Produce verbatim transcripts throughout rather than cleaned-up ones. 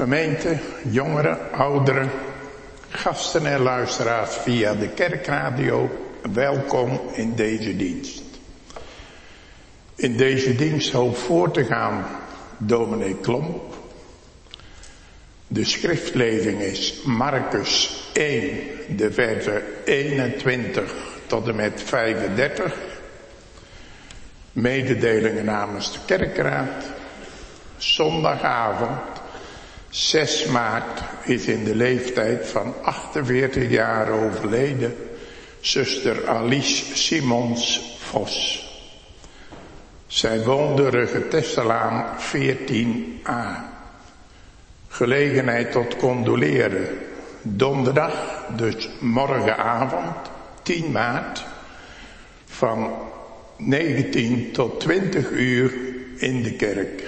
Gemeente, jongeren, ouderen, gasten en luisteraars via de kerkradio, welkom in deze dienst. In deze dienst hoopt voor te gaan dominee Klomp. De schriftlezing is Marcus één, de versen eenentwintig tot en met vijfendertig. Mededelingen namens de kerkraad. Zondagavond, zes maart, is in de leeftijd van achtenveertig jaar overleden zuster Alice Simons Vos. Zij woonde Ruggetestelaan veertien a. Gelegenheid tot condoleren. Donderdag, dus morgenavond, tien maart, van negentien tot twintig uur in de kerk.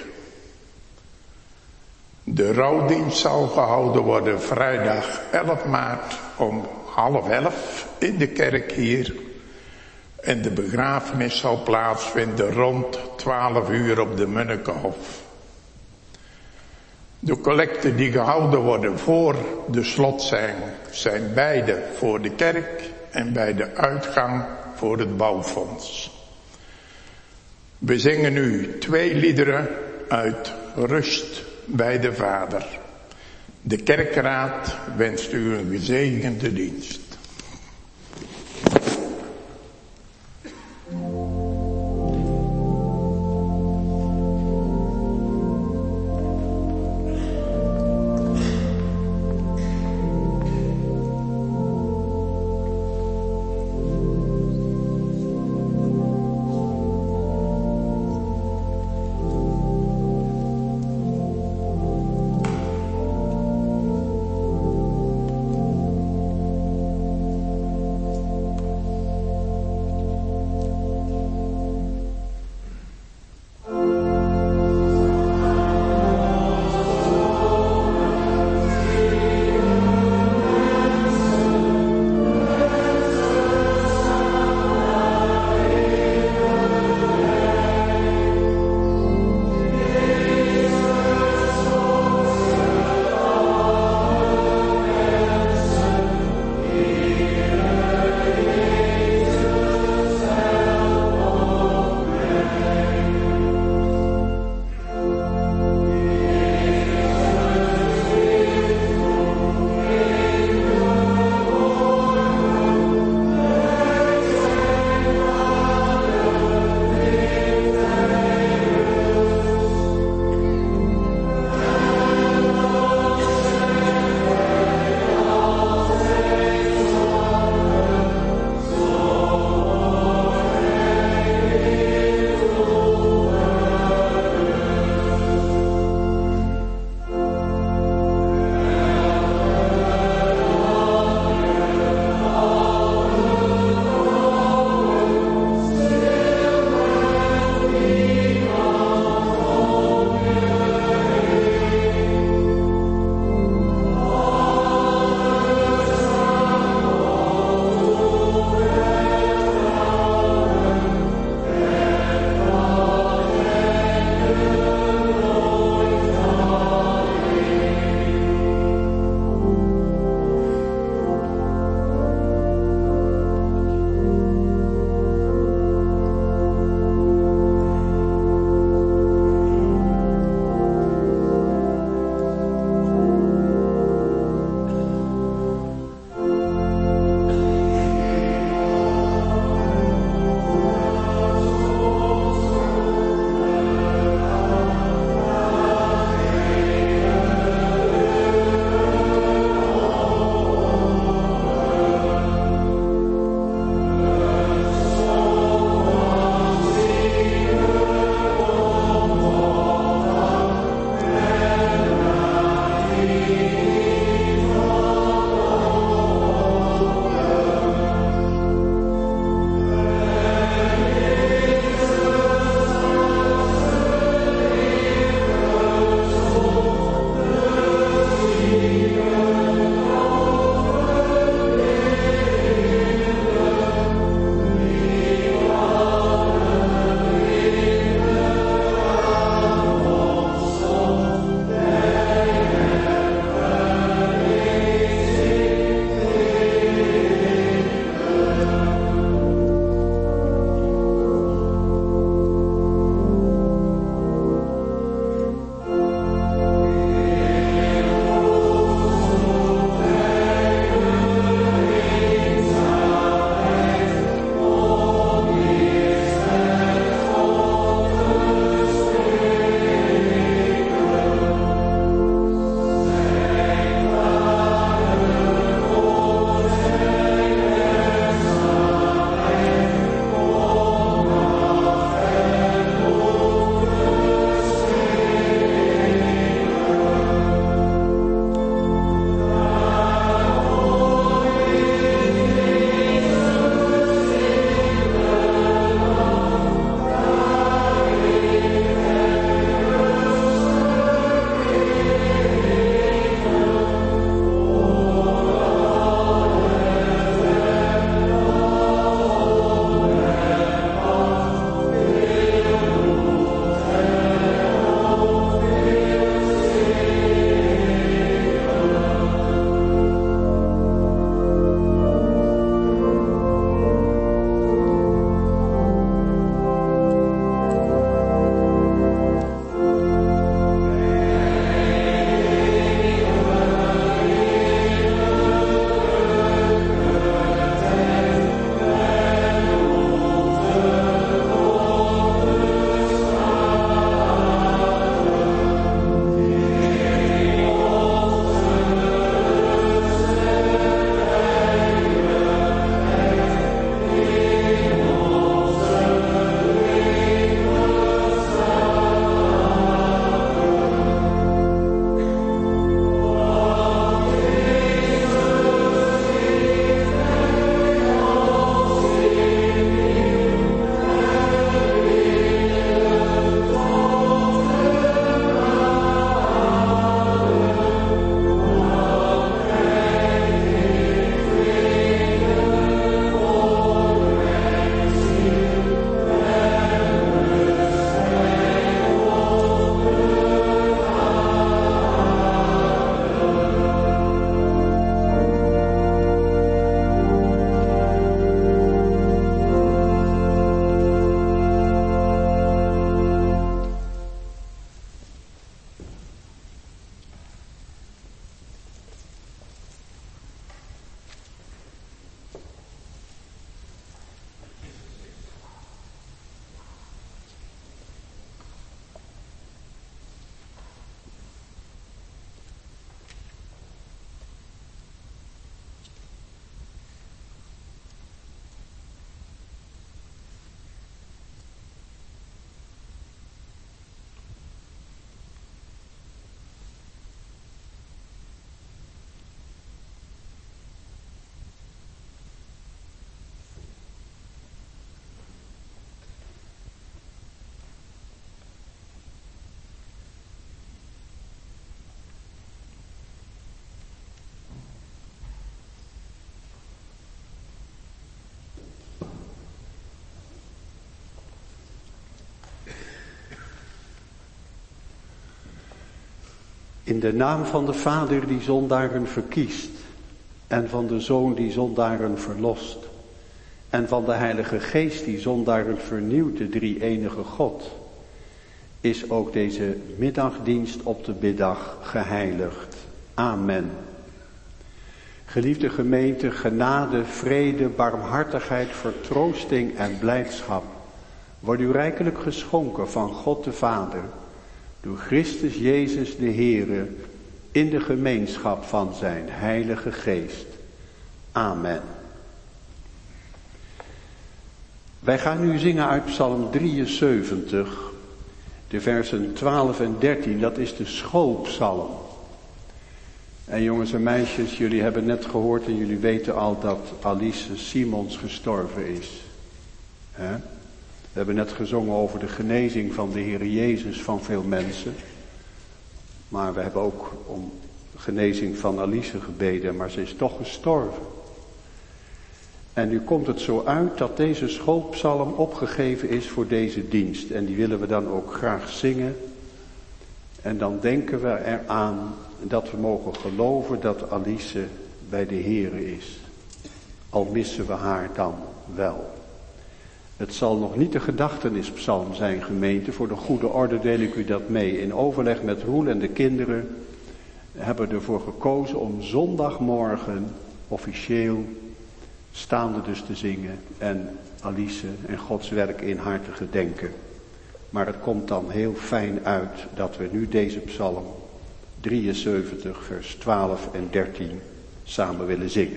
De rouwdienst zal gehouden worden vrijdag elf maart om half elf in de kerk hier. En de begrafenis zal plaatsvinden rond twaalf uur op de Munnikenhof. De collecten die gehouden worden voor de slotzang zijn beide voor de kerk en bij de uitgang voor het bouwfonds. We zingen nu twee liederen uit Rust bij de Vader. De kerkraad wenst u een gezegende dienst. In de naam van de Vader die zondaren verkiest, en van de Zoon die zondaren verlost, en van de Heilige Geest die zondaren vernieuwt, de drie-enige God, is ook deze middagdienst op de biddag geheiligd. Amen. Geliefde gemeente, genade, vrede, barmhartigheid, vertroosting en blijdschap wordt u rijkelijk geschonken van God de Vader, door Christus Jezus de Heere, in de gemeenschap van zijn Heilige Geest. Amen. Wij gaan nu zingen uit Psalm drieënzeventig, de versen twaalf en dertien, dat is de schoolpsalm. En jongens en meisjes, jullie hebben net gehoord en jullie weten al dat Alice Simons gestorven is. He? We hebben net gezongen over de genezing van de Heer Jezus van veel mensen. Maar we hebben ook om genezing van Alice gebeden, maar ze is toch gestorven. En nu komt het zo uit dat deze schoolpsalm opgegeven is voor deze dienst. En die willen we dan ook graag zingen. En dan denken we eraan dat we mogen geloven dat Alice bij de Heere is. Al missen we haar dan wel. Het zal nog niet de gedachtenispsalm zijn, gemeente. Voor de goede orde deel ik u dat mee. In overleg met Roel en de kinderen hebben we ervoor gekozen om zondagmorgen officieel staande dus te zingen en Alice en Gods werk in haar te gedenken. Maar het komt dan heel fijn uit dat we nu deze psalm drieënzeventig vers twaalf en dertien samen willen zingen.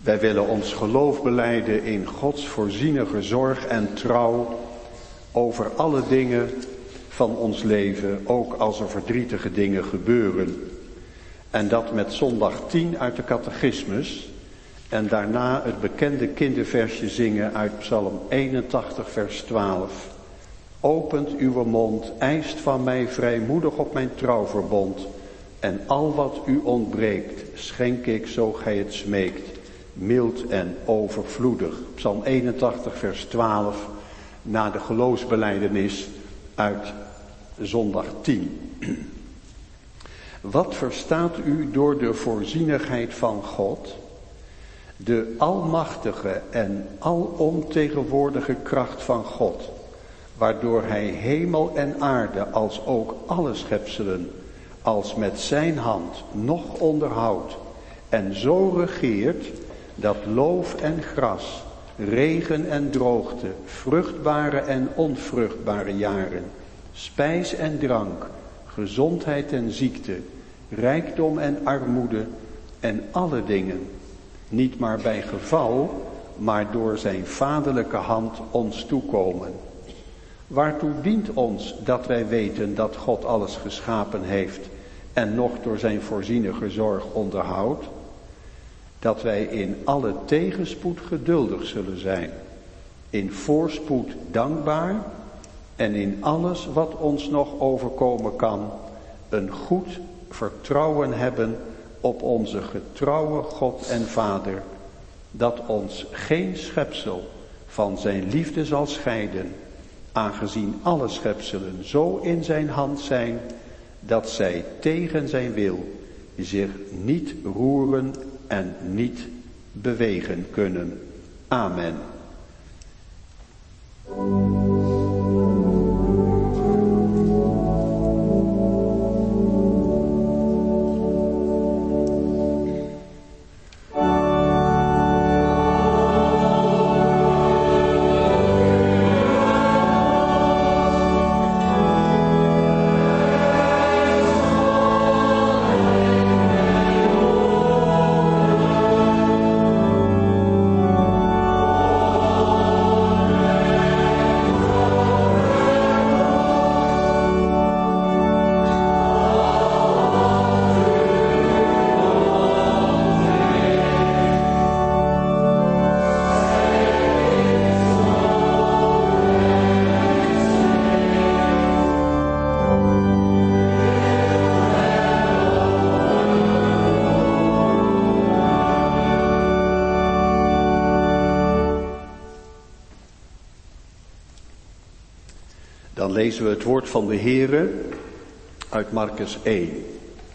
Wij willen ons geloof belijden in Gods voorzienige zorg en trouw over alle dingen van ons leven, ook als er verdrietige dingen gebeuren. En dat met zondag tien uit de catechismus en daarna het bekende kinderversje zingen uit Psalm eenentachtig vers twaalf. Opent uw mond, eist van mij vrijmoedig op mijn trouwverbond. En al wat u ontbreekt, schenk ik zo gij het smeekt, mild en overvloedig. Psalm eenentachtig vers twaalf, na de geloofsbelijdenis uit zondag tien. Wat verstaat u door de voorzienigheid van God? De almachtige en alomtegenwoordige kracht van God, waardoor hij hemel en aarde als ook alle schepselen als met zijn hand nog onderhoudt en zo regeert dat loof en gras, regen en droogte, vruchtbare en onvruchtbare jaren, spijs en drank, gezondheid en ziekte, rijkdom en armoede en alle dingen, niet maar bij geval, maar door zijn vaderlijke hand ons toekomen. Waartoe dient ons dat wij weten dat God alles geschapen heeft en nog door zijn voorzienige zorg onderhoudt? Dat wij in alle tegenspoed geduldig zullen zijn, in voorspoed dankbaar en in alles wat ons nog overkomen kan, een goed vertrouwen hebben op onze getrouwe God en Vader, dat ons geen schepsel van zijn liefde zal scheiden, aangezien alle schepselen zo in zijn hand zijn, dat zij tegen zijn wil zich niet roeren en niet bewegen kunnen. Amen. Dan lezen we het woord van de Heere uit Markus één.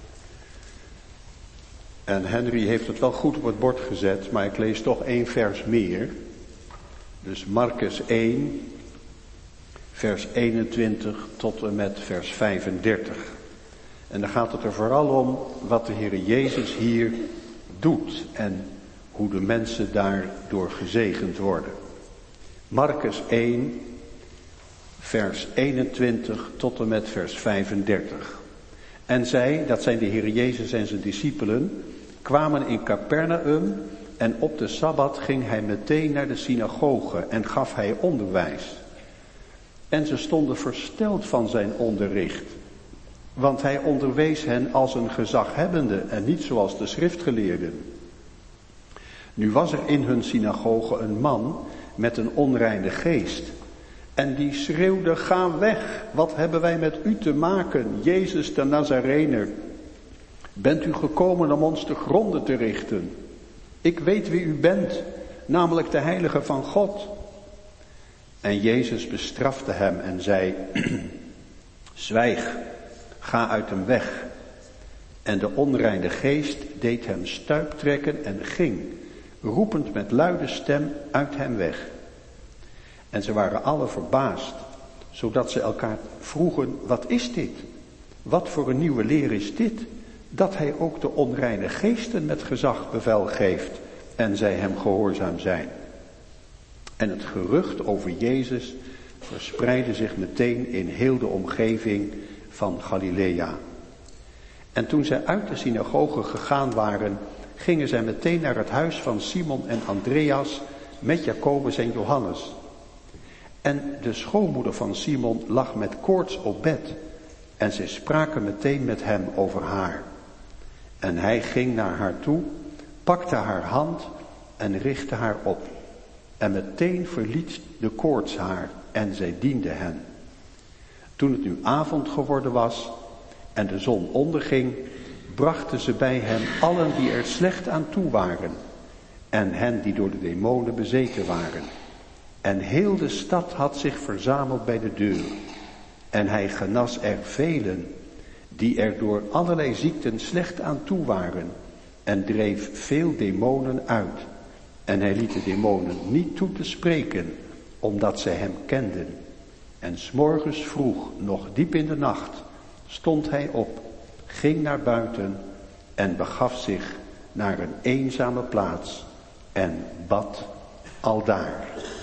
En Henry heeft het wel goed op het bord gezet, maar ik lees toch één vers meer. Dus Markus één, vers eenentwintig tot en met vers vijfendertig. En dan gaat het er vooral om wat de Heere Jezus hier doet en hoe de mensen daardoor gezegend worden. Markus één, vers eenentwintig tot en met vers vijfendertig. En zij, dat zijn de Heer Jezus en zijn discipelen, kwamen in Capernaum en op de Sabbat ging hij meteen naar de synagoge en gaf hij onderwijs. En ze stonden versteld van zijn onderricht, want hij onderwees hen als een gezaghebbende en niet zoals de schriftgeleerden. Nu was er in hun synagoge een man met een onreine geest. En die schreeuwde, ga weg, wat hebben wij met u te maken, Jezus de Nazarener? Bent u gekomen om ons te gronden te richten? Ik weet wie u bent, namelijk de Heilige van God. En Jezus bestrafte hem en zei, zwijg, ga uit hem weg. En de onreine geest deed hem stuiptrekken en ging, roepend met luide stem uit hem weg. En ze waren alle verbaasd, zodat ze elkaar vroegen, wat is dit? Wat voor een nieuwe leer is dit? Dat hij ook de onreine geesten met gezag bevel geeft en zij hem gehoorzaam zijn. En het gerucht over Jezus verspreidde zich meteen in heel de omgeving van Galilea. En toen zij uit de synagoge gegaan waren, gingen zij meteen naar het huis van Simon en Andreas met Jacobus en Johannes. En de schoonmoeder van Simon lag met koorts op bed en zij spraken meteen met hem over haar. En hij ging naar haar toe, pakte haar hand en richtte haar op. En meteen verliet de koorts haar en zij diende hen. Toen het nu avond geworden was en de zon onderging, brachten ze bij hem allen die er slecht aan toe waren en hen die door de demonen bezeten waren. En heel de stad had zich verzameld bij de deur. En hij genas er velen die er door allerlei ziekten slecht aan toe waren en dreef veel demonen uit. En hij liet de demonen niet toe te spreken, omdat zij hem kenden. En 's morgens vroeg, nog diep in de nacht, stond hij op, ging naar buiten en begaf zich naar een eenzame plaats en bad aldaar.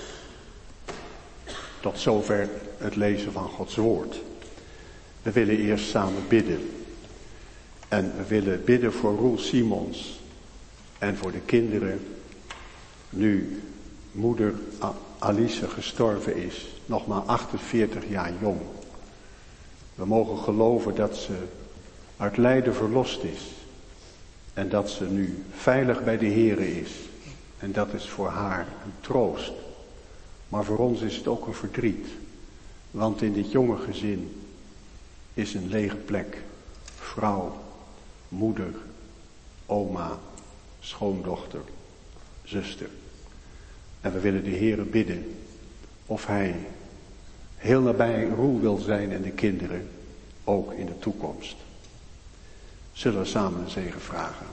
Tot zover het lezen van Gods woord. We willen eerst samen bidden. En we willen bidden voor Roel Simons en voor de kinderen. Nu moeder Alice gestorven is, nog maar achtenveertig jaar jong. We mogen geloven dat ze uit lijden verlost is. En dat ze nu veilig bij de Here is. En dat is voor haar een troost. Maar voor ons is het ook een verdriet. Want in dit jonge gezin is een lege plek. Vrouw, moeder, oma, schoondochter, zuster. En we willen de Heere bidden of hij heel nabij Roel wil zijn en de kinderen, ook in de toekomst. Zullen we samen een zegen vragen.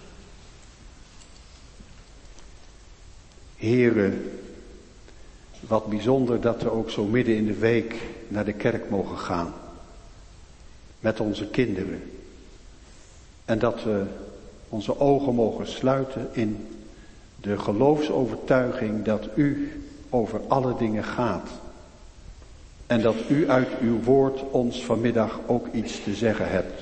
Heere, wat bijzonder dat we ook zo midden in de week naar de kerk mogen gaan. Met onze kinderen. En dat we onze ogen mogen sluiten in de geloofsovertuiging dat u over alle dingen gaat. En dat u uit uw woord ons vanmiddag ook iets te zeggen hebt.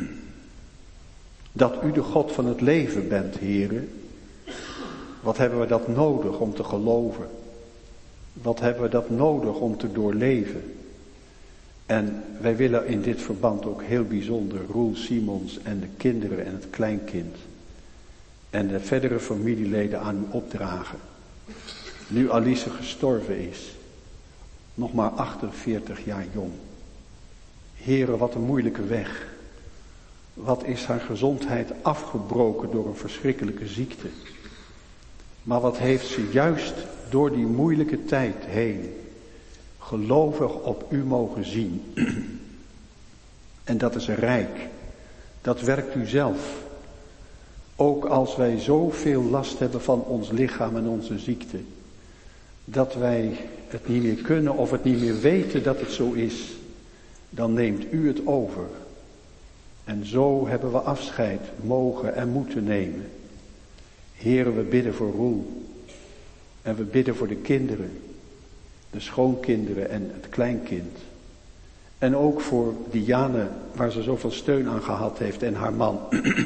Dat u de God van het leven bent, Heere. Wat hebben we dat nodig om te geloven? Wat hebben we dat nodig om te doorleven? En wij willen in dit verband ook heel bijzonder Roel Simons en de kinderen en het kleinkind en de verdere familieleden aan u opdragen. Nu Alice gestorven is, nog maar achtenveertig jaar jong. Heere, wat een moeilijke weg. Wat is haar gezondheid afgebroken door een verschrikkelijke ziekte. Maar wat heeft ze juist door die moeilijke tijd heen gelovig op u mogen zien. En dat is een rijk. Dat werkt u zelf. Ook als wij zoveel last hebben van ons lichaam en onze ziekte. Dat wij het niet meer kunnen of het niet meer weten dat het zo is. Dan neemt u het over. En zo hebben we afscheid mogen en moeten nemen. Heere, we bidden voor Roel. En we bidden voor de kinderen. De schoonkinderen en het kleinkind. En ook voor Diane, waar ze zoveel steun aan gehad heeft, en haar man.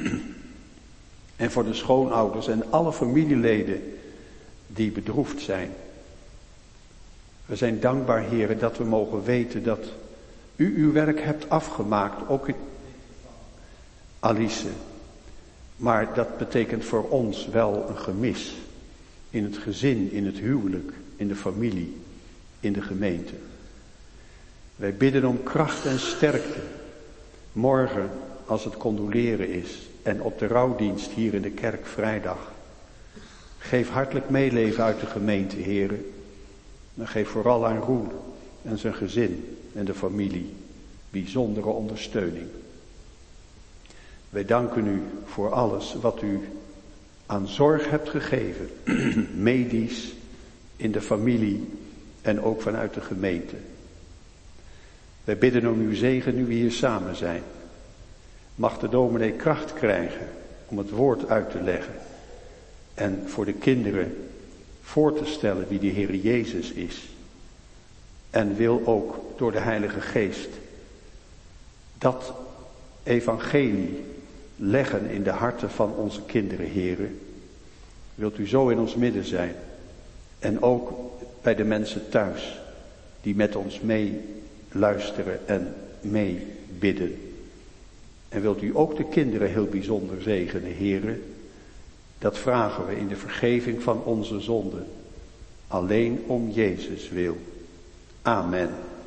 En voor de schoonouders en alle familieleden die bedroefd zijn. We zijn dankbaar, Heere, dat we mogen weten dat u uw werk hebt afgemaakt, ook in Alice. Maar dat betekent voor ons wel een gemis. In het gezin, in het huwelijk, in de familie, in de gemeente. Wij bidden om kracht en sterkte. Morgen, als het condoleren is. En op de rouwdienst hier in de kerk vrijdag. Geef hartelijk meeleven uit de gemeente, heren. En geef vooral aan Roel en zijn gezin en de familie bijzondere ondersteuning. Wij danken u voor alles wat u aan zorg hebt gegeven. Medisch, in de familie en ook vanuit de gemeente. Wij bidden om uw zegen nu we hier samen zijn. Mag de dominee kracht krijgen om het woord uit te leggen. En voor de kinderen voor te stellen wie de Heer Jezus is. En wil ook door de Heilige Geest dat evangelie leggen in de harten van onze kinderen, Heere. Wilt u zo in ons midden zijn. En ook bij de mensen thuis die met ons mee luisteren en mee bidden. En wilt u ook de kinderen heel bijzonder zegenen, Heere. Dat vragen we in de vergeving van onze zonden. Alleen om Jezus wil. Amen.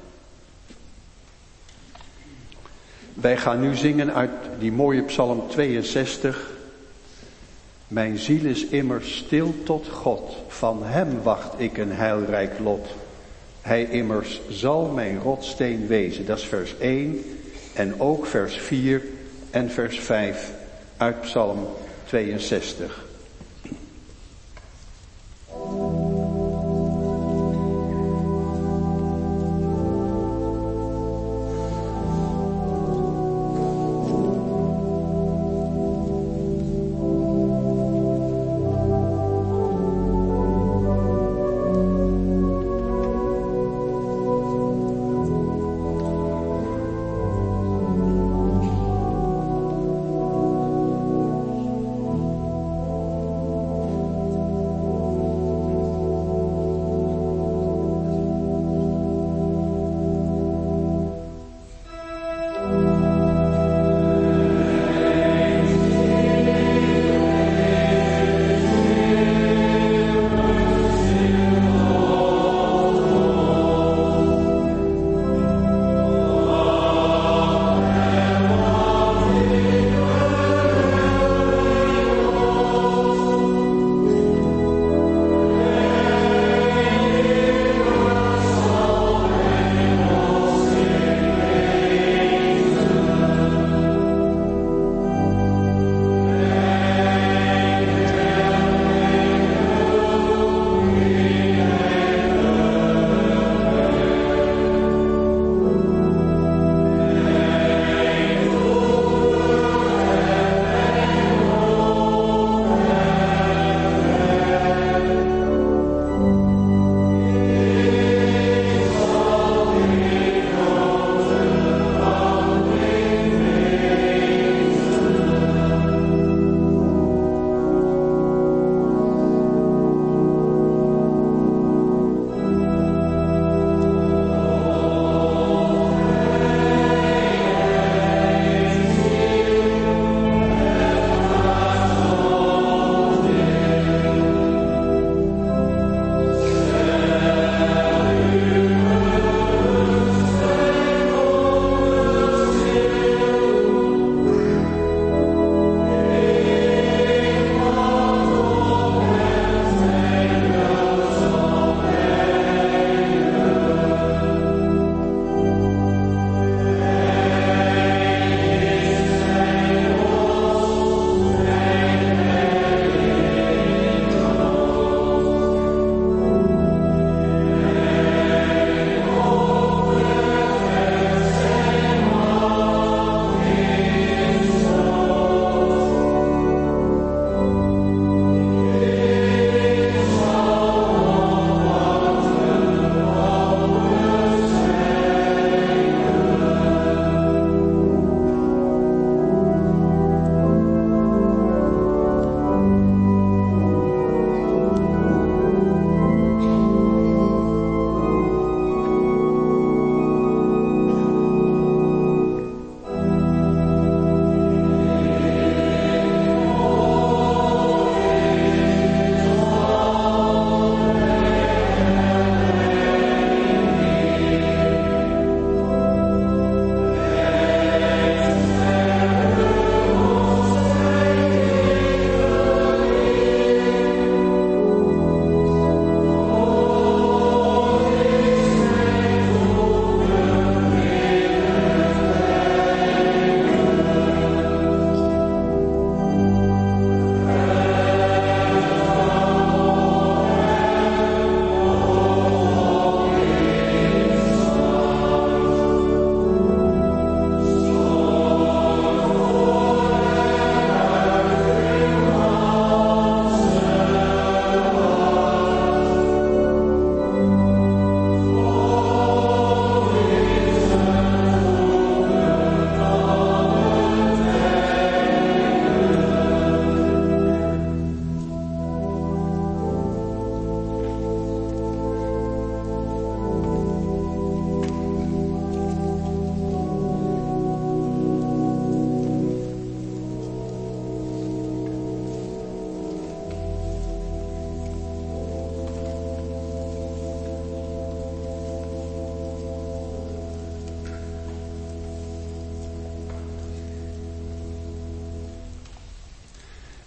Wij gaan nu zingen uit die mooie Psalm tweeënzestig. Mijn ziel is immers stil tot God. Van hem wacht ik een heilrijk lot. Hij immers zal mijn rotsteen wezen. Dat is vers één en ook vers vier en vers vijf uit Psalm tweeënzestig.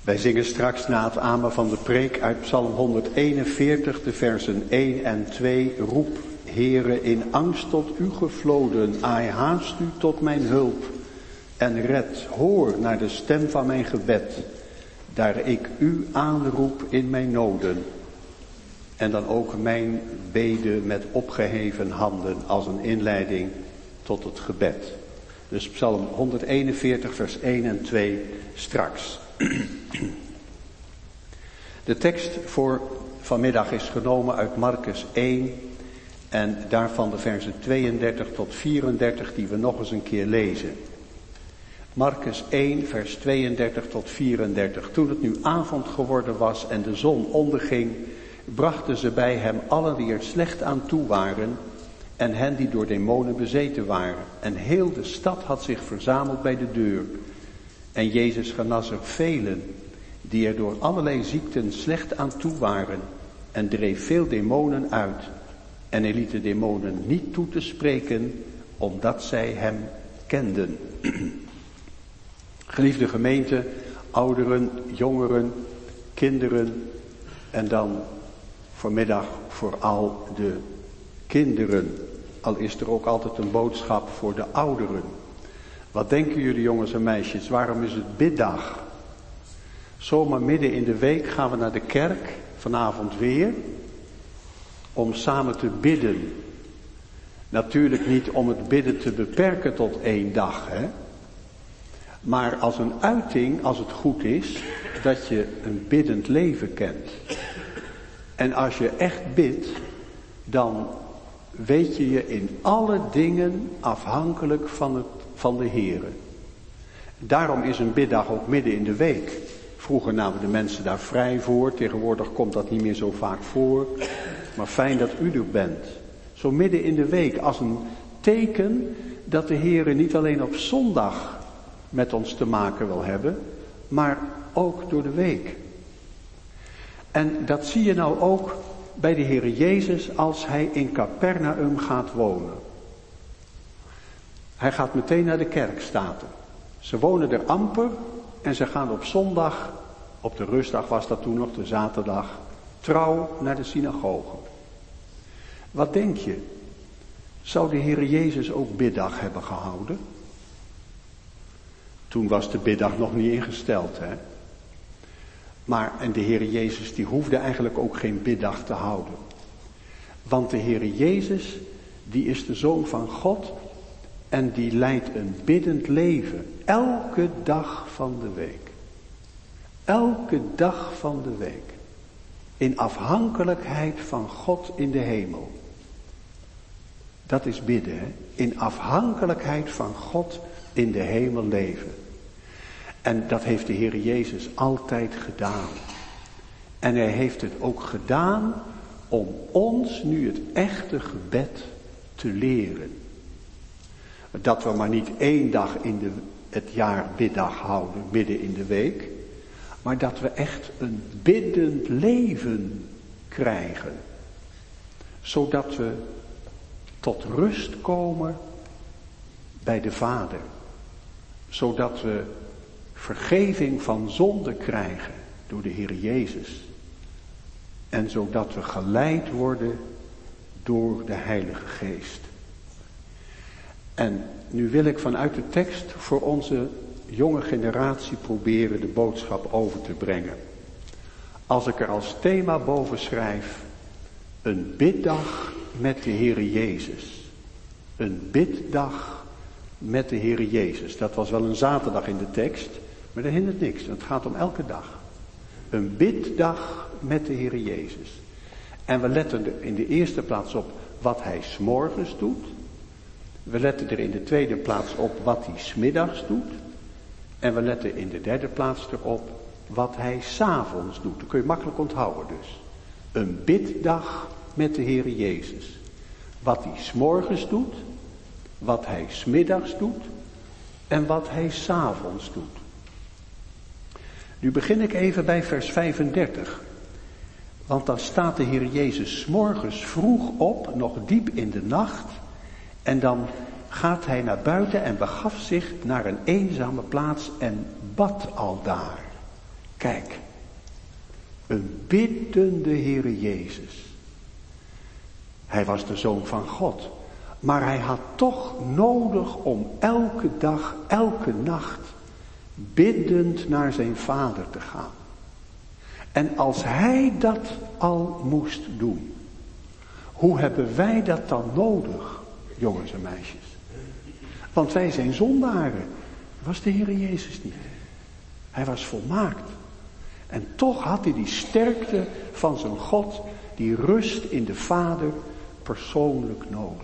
Wij zingen straks na het amen van de preek uit Psalm honderdeenenveertig, de versen één en twee. Roep, Heere, in angst tot u gevloden, aai haast u tot mijn hulp. En red, hoor naar de stem van mijn gebed, daar ik u aanroep in mijn noden. En dan ook mijn bede met opgeheven handen als een inleiding tot het gebed. Dus Psalm honderdeenenveertig, vers één en twee straks. De tekst voor vanmiddag is genomen uit Markus één en daarvan de versen tweeëndertig tot vierendertig die we nog eens een keer lezen. Markus één, vers tweeëndertig tot vierendertig. Toen het nu avond geworden was en de zon onderging, brachten ze bij hem allen die er slecht aan toe waren en hen die door demonen bezeten waren. En heel de stad had zich verzameld bij de deur. En Jezus genas er velen die er door allerlei ziekten slecht aan toe waren en dreef veel demonen uit. En hij liet de demonen niet toe te spreken, omdat zij hem kenden. Geliefde gemeente, ouderen, jongeren, kinderen en dan vanmiddag vooral de kinderen. Al is er ook altijd een boodschap voor de ouderen. Wat denken jullie jongens en meisjes, waarom is het biddag? Zomaar midden in de week gaan we naar de kerk, vanavond weer, om samen te bidden. Natuurlijk niet om het bidden te beperken tot één dag, hè. Maar als een uiting, als het goed is, dat je een biddend leven kent. En als je echt bidt, dan weet je je in alle dingen afhankelijk van, het, van de Heere. Daarom is een biddag ook midden in de week. Vroeger namen de mensen daar vrij voor, tegenwoordig komt dat niet meer zo vaak voor. Maar fijn dat u er bent. Zo midden in de week als een teken dat de Heere niet alleen op zondag met ons te maken wil hebben, maar ook door de week. En dat zie je nou ook bij de Heere Jezus als hij in Capernaum gaat wonen. Hij gaat meteen naar de kerk, staat er. Ze wonen er amper en ze gaan op zondag, op de rustdag was dat toen nog, de zaterdag, trouw naar de synagoge. Wat denk je? Zou de Heere Jezus ook biddag hebben gehouden? Toen was de biddag nog niet ingesteld, hè. Maar, en de Heere Jezus die hoefde eigenlijk ook geen biddag te houden. Want de Heere Jezus, die is de Zoon van God en die leidt een biddend leven. Elke dag van de week. Elke dag van de week. In afhankelijkheid van God in de hemel. Dat is bidden, hè? In afhankelijkheid van God in de hemel leven. En dat heeft de Heer Jezus altijd gedaan. En hij heeft het ook gedaan om ons nu het echte gebed te leren. Dat we maar niet één dag in de, het jaar biddag houden, midden in de week. Maar dat we echt een biddend leven krijgen. Zodat we tot rust komen bij de Vader. Zodat we vergeving van zonde krijgen door de Heer Jezus. En zodat we geleid worden door de Heilige Geest. En nu wil ik vanuit de tekst voor onze jonge generatie proberen de boodschap over te brengen. Als ik er als thema boven schrijf, een biddag met de Heere Jezus. Een biddag met de Heere Jezus. Dat was wel een zaterdag in de tekst, maar dat hindert niks. Het gaat om elke dag. Een biddag met de Heere Jezus. En we letten er in de eerste plaats op wat hij 's morgens doet. We letten er in de tweede plaats op wat hij 's middags doet. En we letten in de derde plaats erop wat hij 's avonds doet. Dat kun je makkelijk onthouden dus. Een biddag met de Heere Jezus. Wat hij 's morgens doet, wat hij 's middags doet en wat hij 's avonds doet. Nu begin ik even bij vers vijfendertig. Want dan staat de Heer Jezus 's morgens vroeg op, nog diep in de nacht. En dan gaat hij naar buiten en begaf zich naar een eenzame plaats en bad aldaar. Kijk, een biddende Heere Jezus. Hij was de Zoon van God. Maar hij had toch nodig om elke dag, elke nacht biddend naar zijn Vader te gaan. En als hij dat al moest doen, hoe hebben wij dat dan nodig, jongens en meisjes? Want wij zijn zondaren. Dat was de Heere Jezus niet. Hij was volmaakt. En toch had hij die sterkte van zijn God, die rust in de Vader, persoonlijk nodig.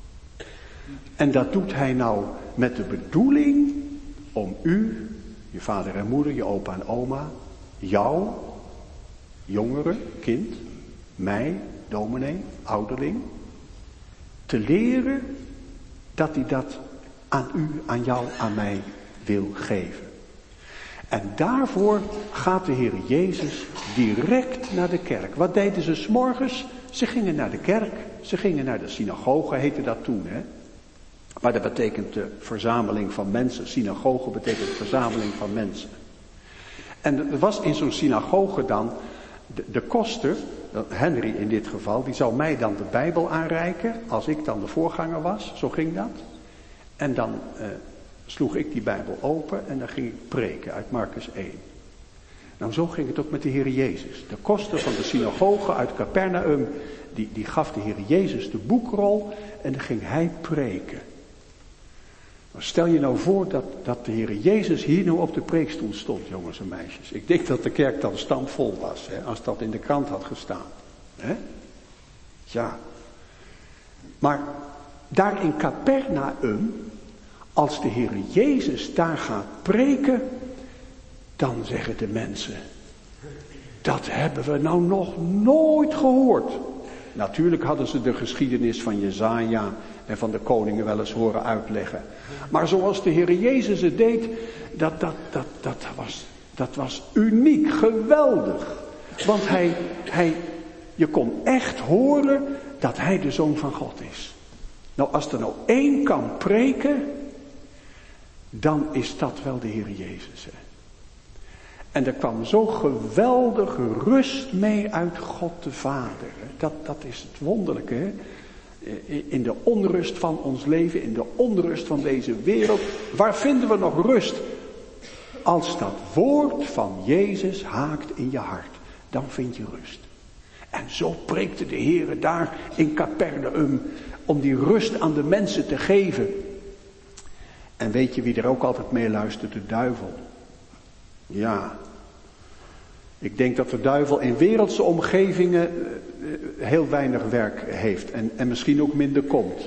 En dat doet hij nou met de bedoeling om u, je vader en moeder, je opa en oma, jou, jongere, kind, mij, dominee, ouderling, te leren dat hij dat aan u, aan jou, aan mij wil geven. En daarvoor gaat de Heer Jezus direct naar de kerk. Wat deden ze 's morgens? Ze gingen naar de kerk. Ze gingen naar de synagoge, heette dat toen, hè. Maar dat betekent de verzameling van mensen. Synagoge betekent verzameling van mensen. En er was in zo'n synagoge dan de, de koster, Henry in dit geval, die zou mij dan de Bijbel aanreiken, als ik dan de voorganger was. Zo ging dat. En dan eh, sloeg ik die Bijbel open en dan ging ik preken uit Marcus één. Nou, zo ging het ook met de Heer Jezus. De koster van de synagoge uit Capernaum, die, die gaf de Heer Jezus de boekrol en dan ging hij preken. Maar stel je nou voor dat, dat de Heer Jezus hier nu op de preekstoel stond, jongens en meisjes. Ik denk dat de kerk dan stampvol was, hè, als dat in de krant had gestaan. Hè? Ja. Maar daar in Capernaum, als de Heer Jezus daar gaat preken, dan zeggen de mensen, dat hebben we nou nog nooit gehoord. Natuurlijk hadden ze de geschiedenis van Jesaja en van de koningen wel eens horen uitleggen. Maar zoals de Heer Jezus het deed, dat, dat, dat, dat, was, dat was uniek, geweldig. Want hij, hij, je kon echt horen dat hij de Zoon van God is. Nou, als er nou één kan preken, dan is dat wel de Heer Jezus. Hè? En er kwam zo geweldige rust mee uit God de Vader. Dat, dat is het wonderlijke. Hè? In de onrust van ons leven, in de onrust van deze wereld. Waar vinden we nog rust? Als dat woord van Jezus haakt in je hart, dan vind je rust. En zo preekte de Heer daar in Capernaum om die rust aan de mensen te geven. En weet je wie er ook altijd mee luistert? De duivel. Ja. Ik denk dat de duivel in wereldse omgevingen heel weinig werk heeft. En, en misschien ook minder komt.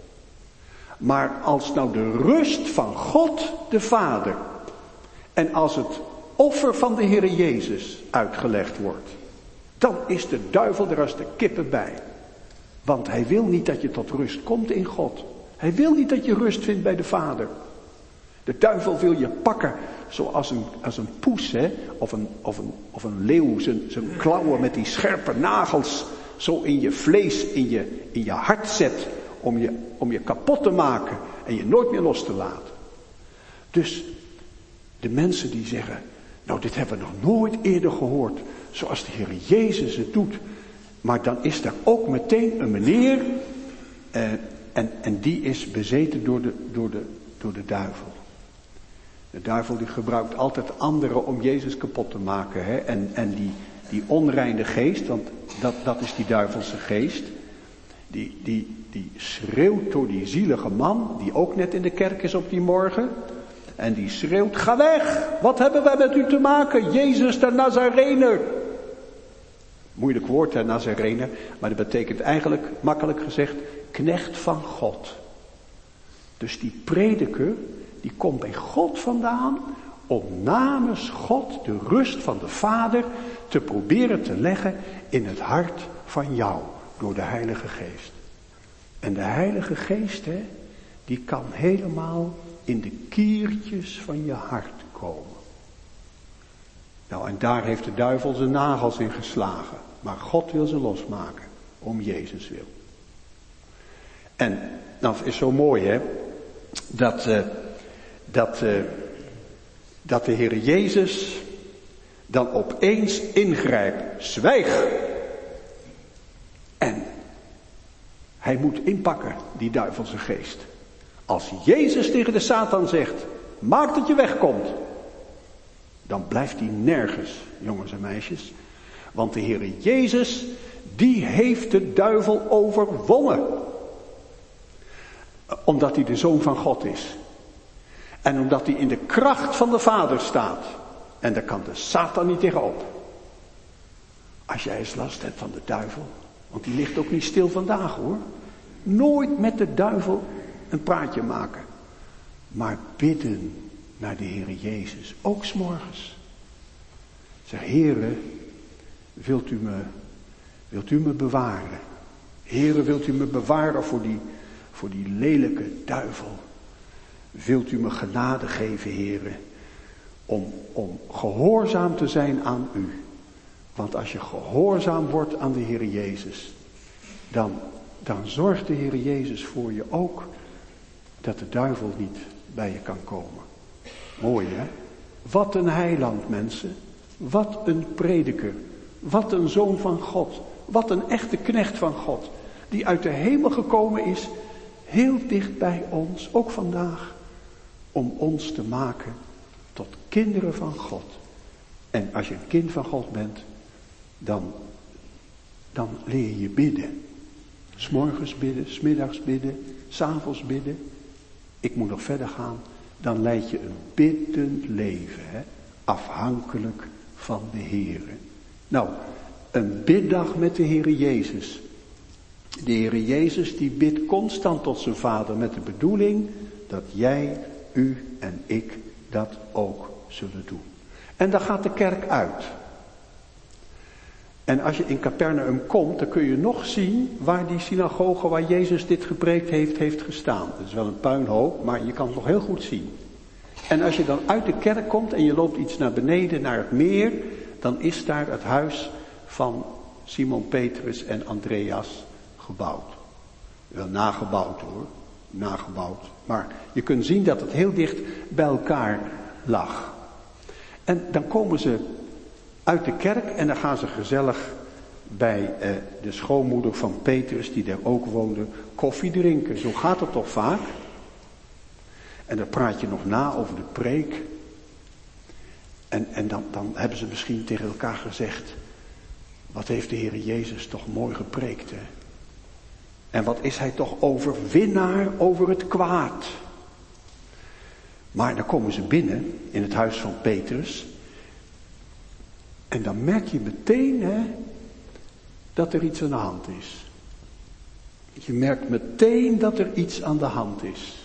Maar als nou de rust van God de Vader. En als het offer van de Heer Jezus uitgelegd wordt. Dan is de duivel er als de kippen bij. Want hij wil niet dat je tot rust komt in God. Hij wil niet dat je rust vindt bij de Vader. De duivel wil je pakken zoals een, als een poes, hè? Of, een, of, een, of een leeuw, zijn, zijn klauwen met die scherpe nagels zo in je vlees, in je, in je hart zet, om je, om je kapot te maken en je nooit meer los te laten. Dus de mensen die zeggen, nou dit hebben we nog nooit eerder gehoord, zoals de Heer Jezus het doet. Maar dan is er ook meteen een meneer, eh, en, en die is bezeten door de, door de, door de duivel. De duivel die gebruikt altijd anderen om Jezus kapot te maken. Hè? En, en die, die onreine geest, want dat, dat is die duivelse geest. Die, die, die schreeuwt door die zielige man, die ook net in de kerk is op die morgen. En die schreeuwt, ga weg, wat hebben wij met u te maken? Jezus de Nazarener. Moeilijk woord, hè, Nazarener. Maar dat betekent eigenlijk, makkelijk gezegd, knecht van God. Dus die prediker, die komt bij God vandaan om namens God de rust van de Vader te proberen te leggen in het hart van jou door de Heilige Geest. En de Heilige Geest, hè, die kan helemaal in de kiertjes van je hart komen. Nou, en daar heeft de duivel zijn nagels in geslagen. Maar God wil ze losmaken, om Jezus wil. En, nou, het is zo mooi, hè, dat... Uh, Dat, uh, dat de Heer Jezus dan opeens ingrijpt. Zwijg! En hij moet inpakken, die duivelse geest. Als Jezus tegen de Satan zegt, maak dat je wegkomt, dan blijft hij nergens, jongens en meisjes. Want de Heere Jezus, die heeft de duivel overwonnen. Omdat hij de Zoon van God is. En omdat hij in de kracht van de Vader staat. En daar kan de Satan niet tegenop. Als jij eens last hebt van de duivel. Want die ligt ook niet stil vandaag hoor. Nooit met de duivel een praatje maken. Maar bidden naar de Heere Jezus. Ook 's morgens. Zeg, Heere, wilt u me, wilt u me bewaren? Heere, wilt u me bewaren voor die, voor die lelijke duivel? Wilt u me genade geven, Heere, om, om gehoorzaam te zijn aan u? Want als je gehoorzaam wordt aan de Heere Jezus, dan, dan zorgt de Heere Jezus voor je ook dat de duivel niet bij je kan komen. Mooi hè? Wat een heiland, mensen. Wat een prediker. Wat een zoon van God. Wat een echte knecht van God. Die uit de hemel gekomen is, heel dicht bij ons, ook vandaag, om ons te maken tot kinderen van God. En als je een kind van God bent, dan, dan leer je bidden. 'S morgens bidden, 's middags bidden, 's avonds bidden. Ik moet nog verder gaan. Dan leid je een biddend leven, hè? Afhankelijk van de Heere. Nou, een biddag met de Heere Jezus. De Heere Jezus die bidt constant tot zijn Vader met de bedoeling dat jij, u en ik dat ook zullen doen. En dan gaat de kerk uit. En als je in Capernaum komt, dan kun je nog zien waar die synagoge waar Jezus dit gepreekt heeft, heeft gestaan. Het is wel een puinhoop, maar je kan het nog heel goed zien. En als je dan uit de kerk komt en je loopt iets naar beneden, naar het meer, dan is daar het huis van Simon Petrus en Andreas gebouwd. Wel nagebouwd hoor, nagebouwd. Maar je kunt zien dat het heel dicht bij elkaar lag. En dan komen ze uit de kerk en dan gaan ze gezellig bij eh, de schoonmoeder van Petrus, die daar ook woonde, koffie drinken. Zo gaat het toch vaak? En dan praat je nog na over de preek. En, en dan, dan hebben ze misschien tegen elkaar gezegd, wat heeft de Heere Jezus toch mooi gepreekt, hè? En wat is hij toch overwinnaar over het kwaad. Maar dan komen ze binnen in het huis van Petrus. En dan merk je meteen, hè, dat er iets aan de hand is. Je merkt meteen dat er iets aan de hand is.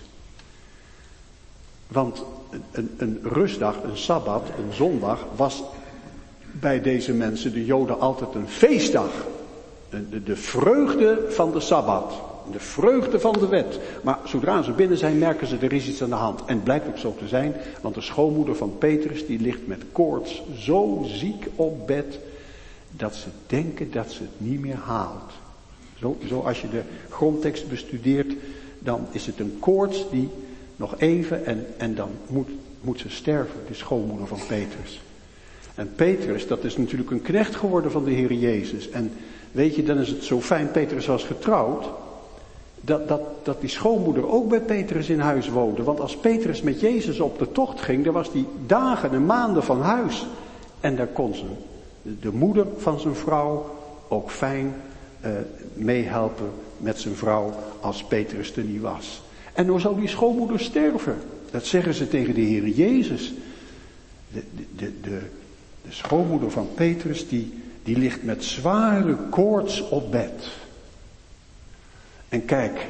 Want een, een rustdag, een sabbat, een zondag was bij deze mensen, de Joden, altijd een feestdag. De, de, de vreugde van de sabbat. De vreugde van de wet. Maar zodra ze binnen zijn, merken ze er is iets aan de hand. En het blijkt ook zo te zijn, want de schoonmoeder van Petrus die ligt met koorts zo ziek op bed, dat ze denken dat ze het niet meer haalt. Zo, zo als je de grondtekst bestudeert, dan is het een koorts die nog even en, en dan moet, moet ze sterven, de schoonmoeder van Petrus. En Petrus, dat is natuurlijk een knecht geworden van de Heer Jezus. En weet je, dan is het zo fijn, Petrus was getrouwd, dat, dat, dat die schoonmoeder ook bij Petrus in huis woonde. Want als Petrus met Jezus op de tocht ging, dan was die dagen en maanden van huis. En daar kon ze, de moeder van zijn vrouw, ook fijn uh, meehelpen met zijn vrouw als Petrus er niet was. En dan zou die schoonmoeder sterven. Dat zeggen ze tegen de Heer Jezus. De, de, de, de, de schoonmoeder van Petrus, die, die ligt met zware koorts op bed. En kijk,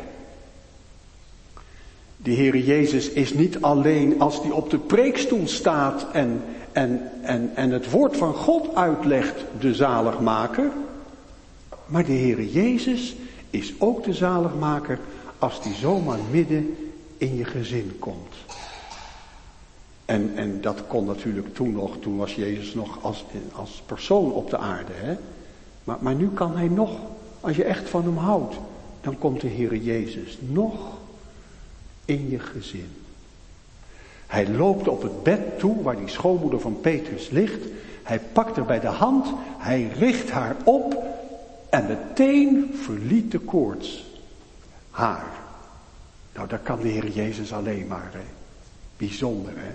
de Heer Jezus is niet alleen als hij op de preekstoel staat en, en, en, en het woord van God uitlegt de zaligmaker. Maar de Heer Jezus is ook de zaligmaker als die zomaar midden in je gezin komt. En, en dat kon natuurlijk toen nog, toen was Jezus nog als, als persoon op de aarde. Hè? Maar, maar nu kan hij nog, als je echt van hem houdt, dan komt de Heer Jezus nog in je gezin. Hij loopt op het bed toe waar die schoonmoeder van Petrus ligt. Hij pakt haar bij de hand, hij richt haar op en meteen verliet de koorts haar. Nou, dat kan de Heer Jezus alleen maar, hè. Bijzonder, hè.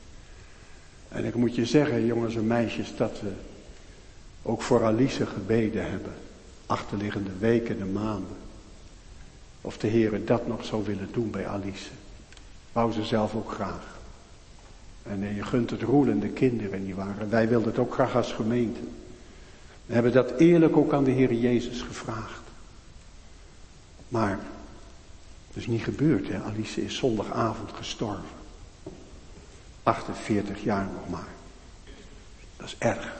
En ik moet je zeggen, jongens en meisjes, dat we ook voor Alice gebeden hebben. Achterliggende weken en maanden. Of de Heer dat nog zou willen doen bij Alice. Wou ze zelf ook graag. En je gunt het Roel en de kinderen, nietwaar. En wij wilden het ook graag als gemeente. We hebben dat eerlijk ook aan de Heer Jezus gevraagd. Maar het is niet gebeurd, hè. Alice is zondagavond gestorven. achtenveertig jaar nog maar. Dat is erg.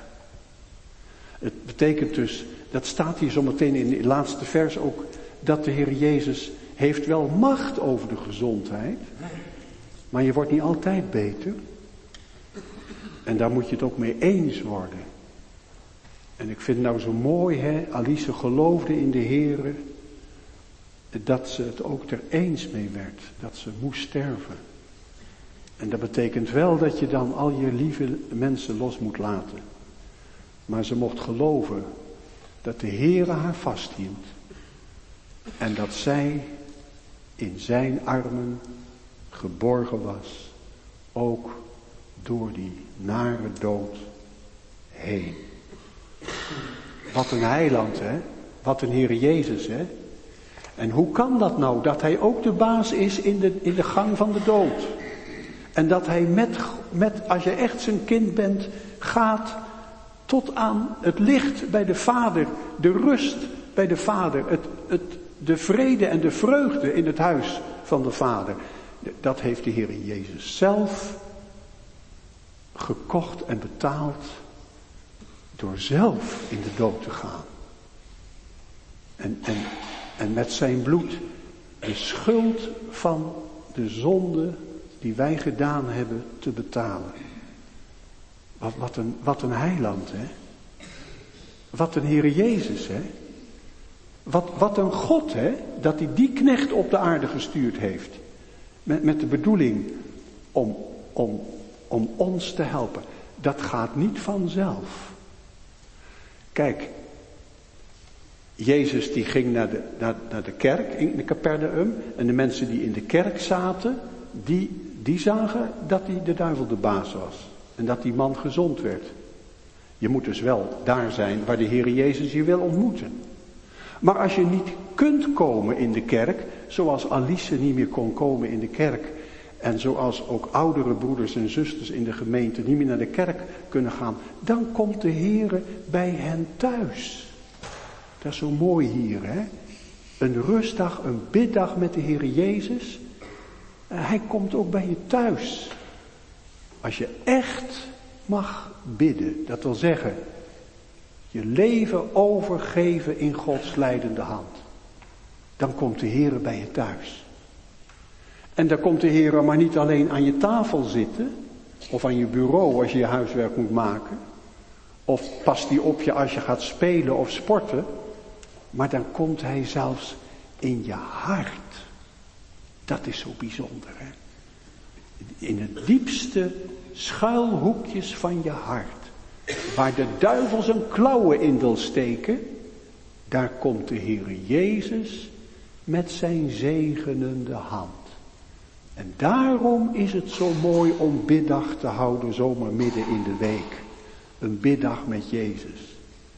Het betekent dus, dat staat hier zo meteen in het laatste vers ook, dat de Heer Jezus heeft wel macht over de gezondheid, maar je wordt niet altijd beter. En daar moet je het ook mee eens worden. En ik vind het nou zo mooi, hè, Alice geloofde in de Heere, dat ze het ook er eens mee werd, dat ze moest sterven. En dat betekent wel dat je dan al je lieve mensen los moet laten. Maar ze mocht geloven dat de Heere haar vasthield. En dat zij in zijn armen geborgen was. Ook door die nare dood heen. Wat een heiland, hè? Wat een Heere Jezus, hè? En hoe kan dat nou? Dat hij ook de baas is in de, in de gang van de dood. En dat hij met, met, als je echt zijn kind bent, gaat tot aan het licht bij de Vader. De rust bij de Vader. Het, het, de vrede en de vreugde in het huis van de Vader. Dat heeft de Heer Jezus zelf gekocht en betaald. Door zelf in de dood te gaan. En, en, en met zijn bloed de schuld van de zonde die wij gedaan hebben te betalen. Wat, wat, een, wat een heiland, hè. Wat een Heere Jezus, hè. Wat, wat een God, hè. Dat hij die knecht op de aarde gestuurd heeft. Met, met de bedoeling om, om, om ons te helpen. Dat gaat niet vanzelf. Kijk, Jezus die ging naar de, naar, naar de kerk in de Capernaum. En de mensen die in de kerk zaten, die, die zagen dat hij de duivel de baas was. En dat die man gezond werd. Je moet dus wel daar zijn waar de Heer Jezus je wil ontmoeten. Maar als je niet kunt komen in de kerk, zoals Alice niet meer kon komen in de kerk. En zoals ook oudere broeders en zusters in de gemeente niet meer naar de kerk kunnen gaan. Dan komt de Heer bij hen thuis. Dat is zo mooi hier, hè. Een rustdag, een biddag met de Heer Jezus. Hij komt ook bij je thuis. Als je echt mag bidden, dat wil zeggen, je leven overgeven in Gods leidende hand. Dan komt de Heer bij je thuis. En dan komt de Heer maar niet alleen aan je tafel zitten, of aan je bureau als je je huiswerk moet maken, of past hij op je als je gaat spelen of sporten, maar dan komt hij zelfs in je hart. Dat is zo bijzonder, hè. In het diepste schuilhoekjes van je hart, waar de duivel zijn klauwen in wil steken, daar komt de Heere Jezus met zijn zegenende hand. En daarom is het zo mooi om biddag te houden, zomaar midden in de week. Een biddag met Jezus.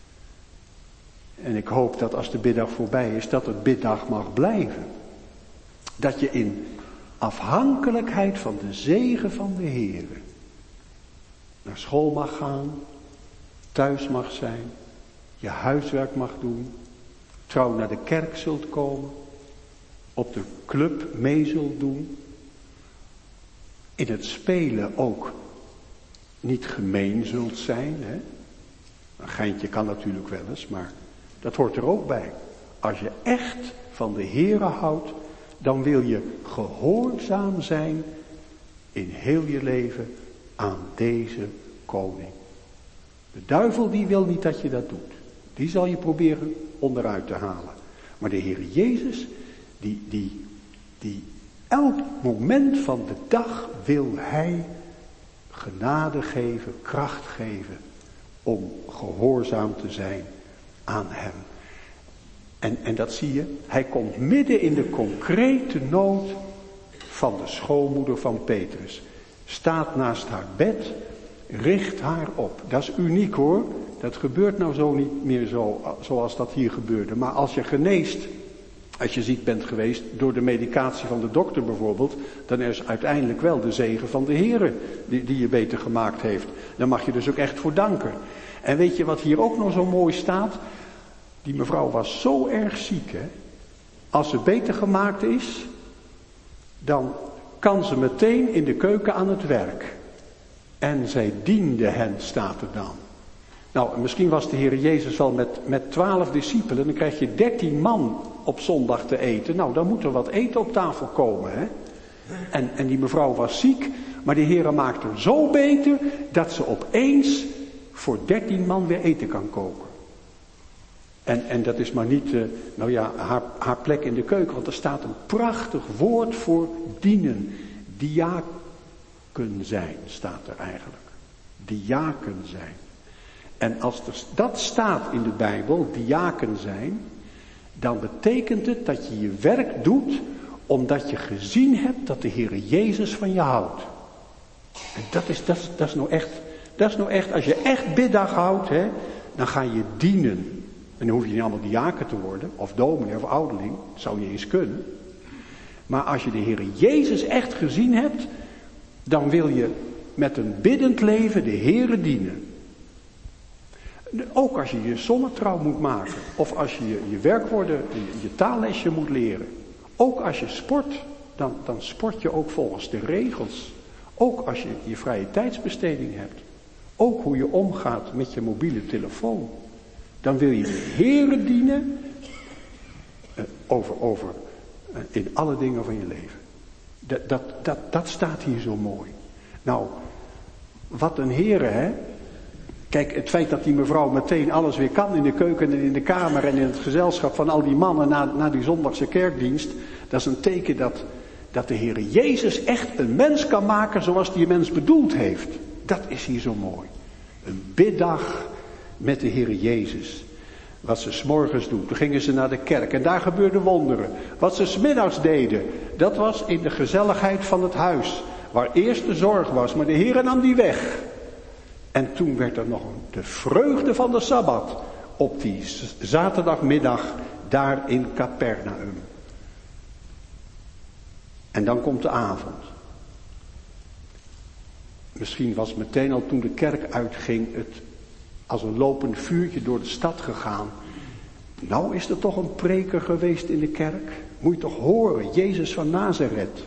En ik hoop dat als de biddag voorbij is, dat het biddag mag blijven. Dat je in afhankelijkheid van de zegen van de Heere naar school mag gaan, thuis mag zijn, je huiswerk mag doen, trouw naar de kerk zult komen, op de club mee zult doen, in het spelen ook niet gemeen zult zijn. Hè? Een geintje kan natuurlijk wel eens, maar dat hoort er ook bij. Als je echt van de Heere houdt, dan wil je gehoorzaam zijn in heel je leven aan deze koning. De duivel die wil niet dat je dat doet. Die zal je proberen onderuit te halen. Maar de Heer Jezus, die, die, die elk moment van de dag wil hij genade geven, kracht geven om gehoorzaam te zijn aan hem. En, en dat zie je, hij komt midden in de concrete nood van de schoonmoeder van Petrus. Staat naast haar bed, richt haar op. Dat is uniek hoor. Dat gebeurt nou zo niet meer zo, zoals dat hier gebeurde. Maar als je geneest, als je ziek bent geweest, door de medicatie van de dokter bijvoorbeeld, dan is uiteindelijk wel de zegen van de Heere die, die je beter gemaakt heeft. Daar mag je dus ook echt voor danken. En weet je wat hier ook nog zo mooi staat? Die mevrouw was zo erg ziek, hè. Als ze beter gemaakt is, dan kan ze meteen in de keuken aan het werk. En zij diende hen, staat er dan. Nou, misschien was de Heer Jezus wel met, met twaalf discipelen. Dan krijg je dertien man op zondag te eten. Nou, dan moet er wat eten op tafel komen, hè. En, en die mevrouw was ziek. Maar de Heer maakt haar zo beter dat ze opeens voor dertien man weer eten kan koken. En, en dat is maar niet, uh, nou ja, haar, haar plek in de keuken. Want er staat een prachtig woord voor dienen. Diaken zijn, staat er eigenlijk. Diaken zijn. En als er dat staat in de Bijbel, diaken zijn, dan betekent het dat je je werk doet omdat je gezien hebt dat de Heer Jezus van je houdt. En dat is, dat is, dat is nou echt, dat is nou echt, als je echt biddag houdt, hè, dan ga je dienen. En dan hoef je niet allemaal diaken te worden, of dominee of ouderling, dat zou niet eens kunnen. Maar als je de Heer Jezus echt gezien hebt, dan wil je met een biddend leven de Heere dienen. Ook als je je zonnetrouw moet maken, of als je je, je werkwoorden, je, je taallesje moet leren. Ook als je sport, dan, dan sport je ook volgens de regels. Ook als je je vrije tijdsbesteding hebt. Ook hoe je omgaat met je mobiele telefoon. Dan wil je de Heere dienen uh, over, over uh, in alle dingen van je leven. Dat, dat, dat, dat staat hier zo mooi. Nou, wat een Heere, hè. Kijk, het feit dat die mevrouw meteen alles weer kan in de keuken en in de kamer en in het gezelschap van al die mannen na, na die zondagse kerkdienst, dat is een teken dat, dat de Heere Jezus echt een mens kan maken zoals die mens bedoeld heeft. Dat is hier zo mooi. Een biddag met de Heere Jezus. Wat ze 's morgens doen, toen gingen ze naar de kerk en daar gebeurden wonderen. Wat ze 's middags deden, dat was in de gezelligheid van het huis. Waar eerst de zorg was, maar de Heere nam die weg. En toen werd er nog de vreugde van de Sabbat op die zaterdagmiddag daar in Capernaum. En dan komt de avond. Misschien was meteen al toen de kerk uitging het als een lopend vuurtje door de stad gegaan. Nou is er toch een preker geweest in de kerk. Moet je toch horen, Jezus van Nazareth.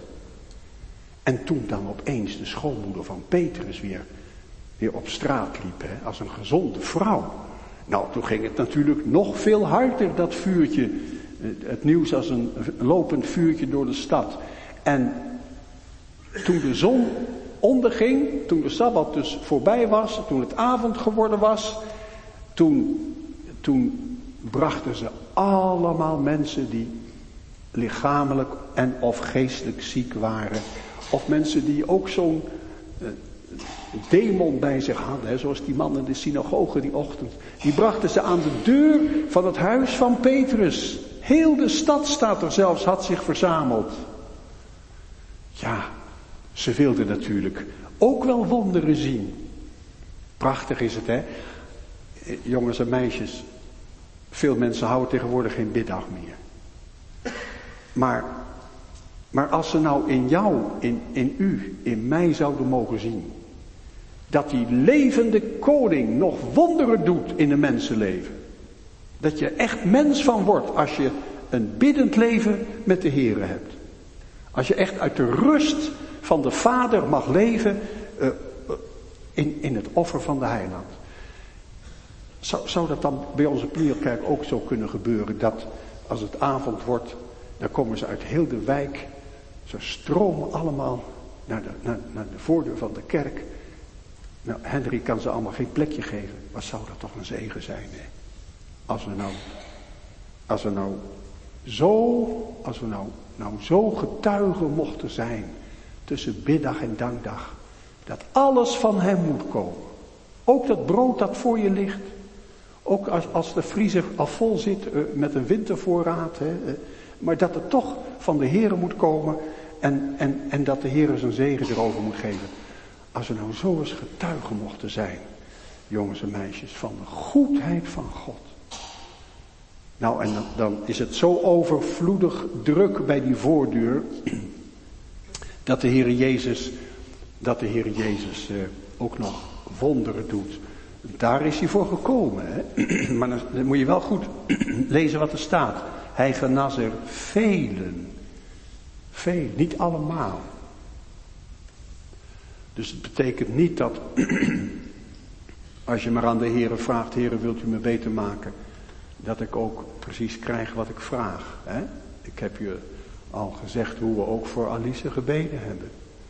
En toen dan opeens de schoonmoeder van Petrus weer, weer op straat liep, hè, als een gezonde vrouw. Nou, toen ging het natuurlijk nog veel harder, dat vuurtje. Het nieuws als een lopend vuurtje door de stad. En toen de zon onderging, toen de Sabbat dus voorbij was, toen het avond geworden was, toen, toen brachten ze allemaal mensen die lichamelijk en of geestelijk ziek waren. Of mensen die ook zo'n uh, demon bij zich hadden, hè, zoals die man in de synagoge die ochtend. Die brachten ze aan de deur van het huis van Petrus. Heel de stad, staat er zelfs, had zich verzameld. Ja, ze wilden natuurlijk ook wel wonderen zien. Prachtig is het, hè? Jongens en meisjes, veel mensen houden tegenwoordig geen biddag meer. Maar, maar als ze nou in jou, in, in u, in mij zouden mogen zien, dat die levende koning nog wonderen doet in een mensenleven. Dat je echt mens van wordt als je een biddend leven met de Heere hebt. Als je echt uit de rust van de Vader mag leven uh, in, in het offer van de heiland. Zou, zou dat dan bij onze Plierkerk ook zo kunnen gebeuren, dat als het avond wordt, dan komen ze uit heel de wijk, ze stromen allemaal naar de, naar, naar de voordeur van de kerk. Nou, Henry kan ze allemaal geen plekje geven. Wat zou dat toch een zegen zijn, hè? Als we nou, als we nou zo, als we nou, nou zo getuigen mochten zijn tussen biddag en dankdag, dat alles van hem moet komen. Ook dat brood dat voor je ligt. Ook als, als de vriezer al vol zit uh, met een wintervoorraad. Hè, uh, maar dat het toch van de Heere moet komen. En, en, en dat de Heere zijn zegen erover moet geven. Als we nou zo eens getuigen mochten zijn. Jongens en meisjes. Van de goedheid van God. Nou en dan, dan is het zo overvloedig druk bij die voordeur. Dat de Heere Jezus. Dat de Heere Jezus uh, ook nog wonderen doet. Daar is hij voor gekomen. Hè? Maar dan, dan moet je wel goed lezen wat er staat. Hij genas er velen. Veel, niet allemaal. Dus het betekent niet dat als je maar aan de Heere vraagt, Heere wilt u me beter maken, dat ik ook precies krijg wat ik vraag. Hè? Ik heb je al gezegd hoe we ook voor Alice gebeden hebben.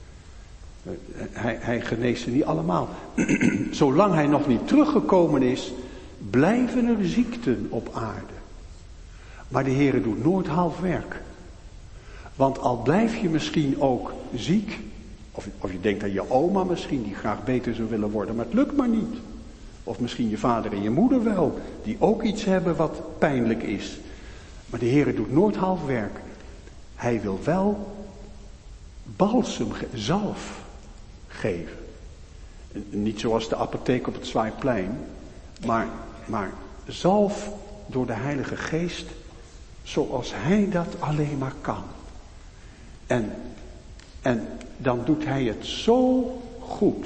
Hij, hij geneest ze niet allemaal. Zolang hij nog niet teruggekomen is, blijven er ziekten op aarde. Maar de Heere doet nooit half werk. Want al blijf je misschien ook ziek, of, of je denkt aan je oma misschien, die graag beter zou willen worden, maar het lukt maar niet. Of misschien je vader en je moeder wel, die ook iets hebben wat pijnlijk is. Maar de Heere doet nooit half werk. Hij wil wel balsem, zalf geven. Niet zoals de apotheek op het Zwaaiplein, maar, maar zalf door de Heilige Geest, zoals hij dat alleen maar kan. En, en dan doet hij het zo goed,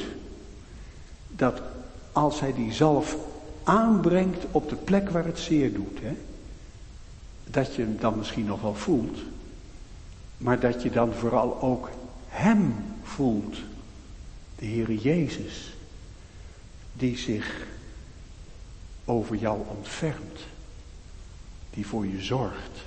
dat als hij die zalf aanbrengt op de plek waar het zeer doet, hè, dat je hem dan misschien nog wel voelt, maar dat je dan vooral ook hem voelt, de Heere Jezus, die zich over jou ontfermt, die voor je zorgt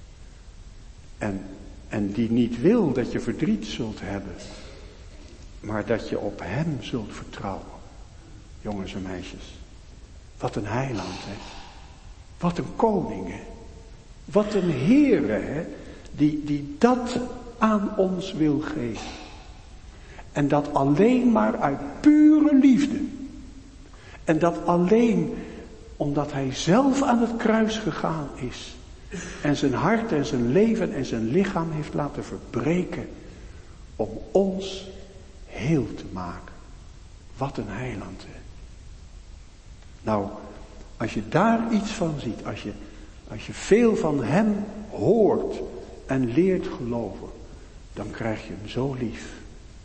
en, en die niet wil dat je verdriet zult hebben, maar dat je op hem zult vertrouwen. Jongens en meisjes, wat een heiland, hè? Wat een koning, hè? Wat een Heere, hè? Die, die dat aan ons wil geven. En dat alleen maar uit pure liefde. En dat alleen omdat hij zelf aan het kruis gegaan is. En zijn hart en zijn leven en zijn lichaam heeft laten verbreken. Om ons heel te maken. Wat een heiland, hè. Nou, als je daar iets van ziet. Als je, als je veel van hem hoort en leert geloven. Dan krijg je hem zo lief.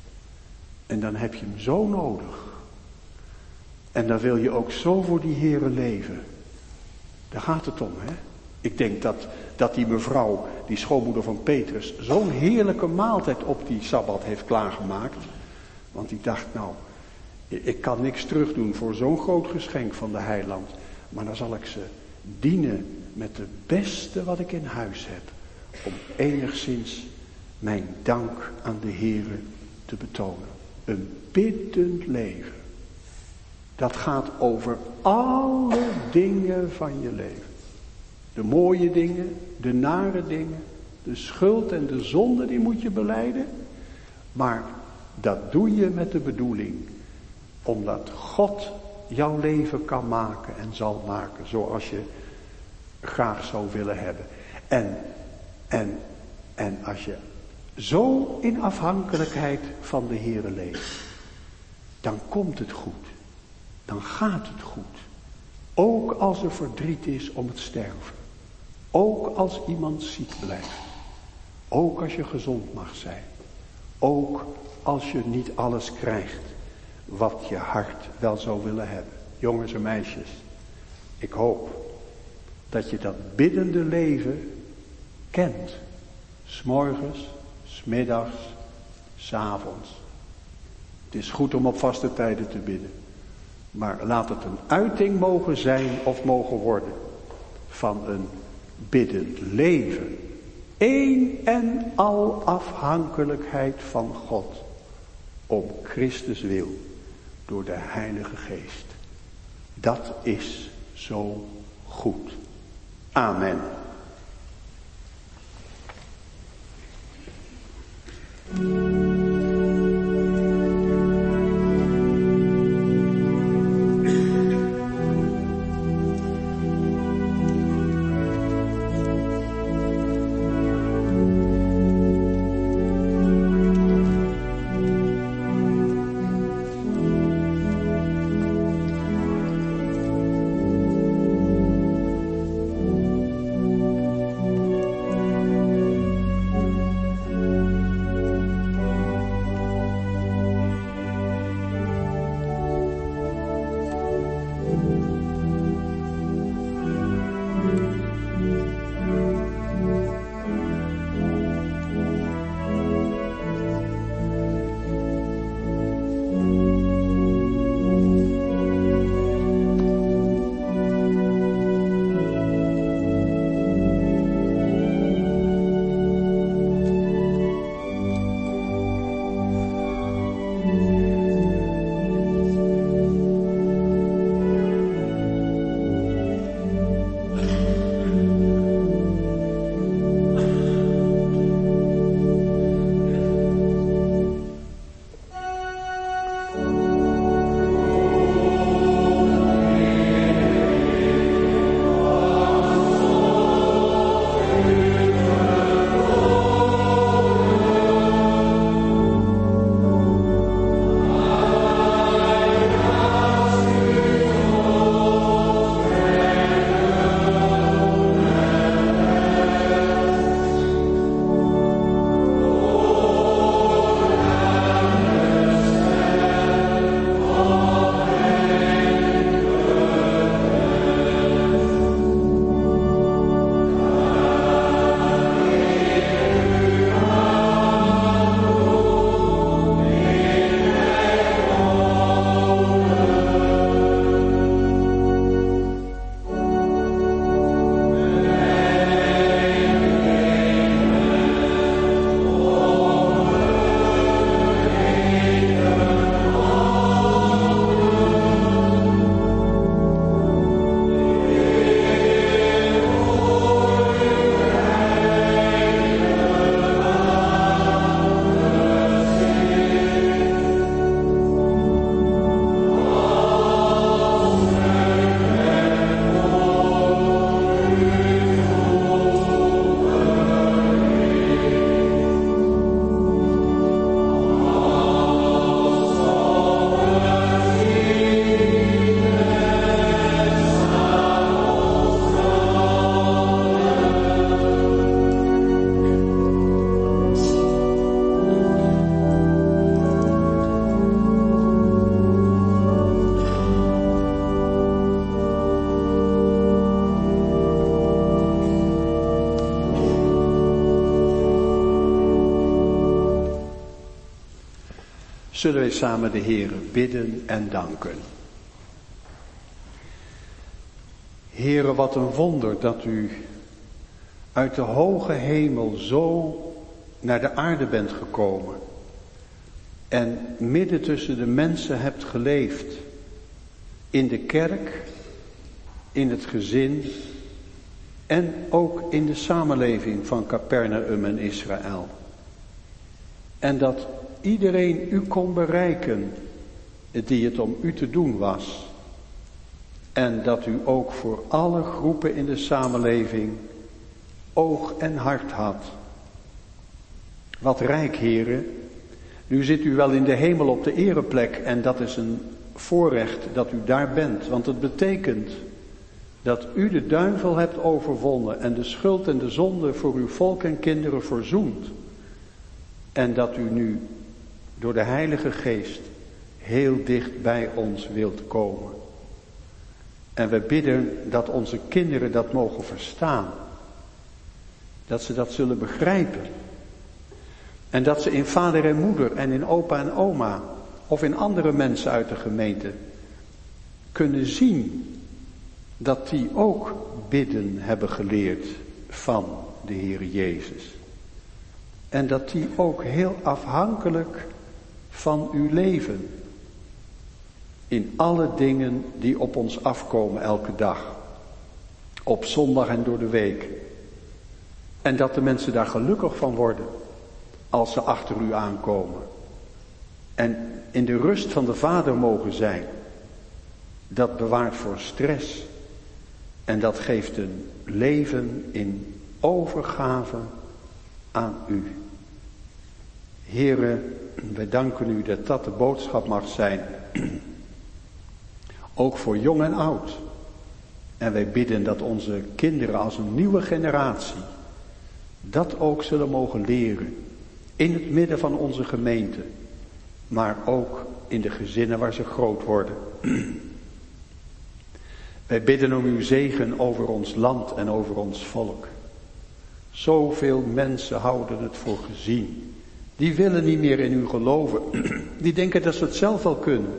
En dan heb je hem zo nodig. En dan wil je ook zo voor die Heere leven. Daar gaat het om, hè. Ik denk dat, dat die mevrouw, die schoonmoeder van Petrus, zo'n heerlijke maaltijd op die Sabbat heeft klaargemaakt. Want die dacht, nou, ik kan niks terugdoen voor zo'n groot geschenk van de heiland. Maar dan zal ik ze dienen met het beste wat ik in huis heb. Om enigszins mijn dank aan de Heere te betonen. Een biddend leven. Dat gaat over alle dingen van je leven. De mooie dingen, de nare dingen, de schuld en de zonde, die moet je belijden. Maar dat doe je met de bedoeling, omdat God jouw leven kan maken en zal maken, zoals je graag zou willen hebben. En, en, en als je zo in afhankelijkheid van de Heere leeft, dan komt het goed. Dan gaat het goed. Ook als er verdriet is om het sterven. Ook als iemand ziek blijft. Ook als je gezond mag zijn. Ook als je niet alles krijgt wat je hart wel zou willen hebben. Jongens en meisjes, ik hoop dat je dat biddende leven kent. 's Morgens, 's middags, 's avonds. Het is goed om op vaste tijden te bidden. Maar laat het een uiting mogen zijn of mogen worden van een biddend leven. Eén en al afhankelijkheid van God. Om Christus wil. Door de Heilige Geest. Dat is zo goed. Amen. Zullen wij samen de Heere bidden en danken. Heere, wat een wonder dat u uit de hoge hemel zo naar de aarde bent gekomen. En midden tussen de mensen hebt geleefd. In de kerk, in het gezin en ook in de samenleving van Capernaum en Israël. En dat iedereen u kon bereiken die het om u te doen was. En dat u ook voor alle groepen in de samenleving oog en hart had. Wat rijk, Heere. Nu zit u wel in de hemel op de ereplek en dat is een voorrecht dat u daar bent. Want het betekent dat u de duivel hebt overwonnen en de schuld en de zonde voor uw volk en kinderen verzoent. En dat u nu door de Heilige Geest heel dicht bij ons wilt komen. En we bidden dat onze kinderen dat mogen verstaan. Dat ze dat zullen begrijpen. En dat ze in vader en moeder en in opa en oma of in andere mensen uit de gemeente kunnen zien dat die ook bidden hebben geleerd van de Heer Jezus. En dat die ook heel afhankelijk van u leven. In alle dingen die op ons afkomen elke dag. Op zondag en door de week. En dat de mensen daar gelukkig van worden. Als ze achter u aankomen. En in de rust van de Vader mogen zijn. Dat bewaart voor stress. En dat geeft een leven in overgave aan u. Heere, wij danken u dat dat de boodschap mag zijn. Ook voor jong en oud. En wij bidden dat onze kinderen als een nieuwe generatie dat ook zullen mogen leren. In het midden van onze gemeente. Maar ook in de gezinnen waar ze groot worden. Wij bidden om uw zegen over ons land en over ons volk. Zoveel mensen houden het voor gezien. Die willen niet meer in u geloven. Die denken dat ze het zelf wel kunnen.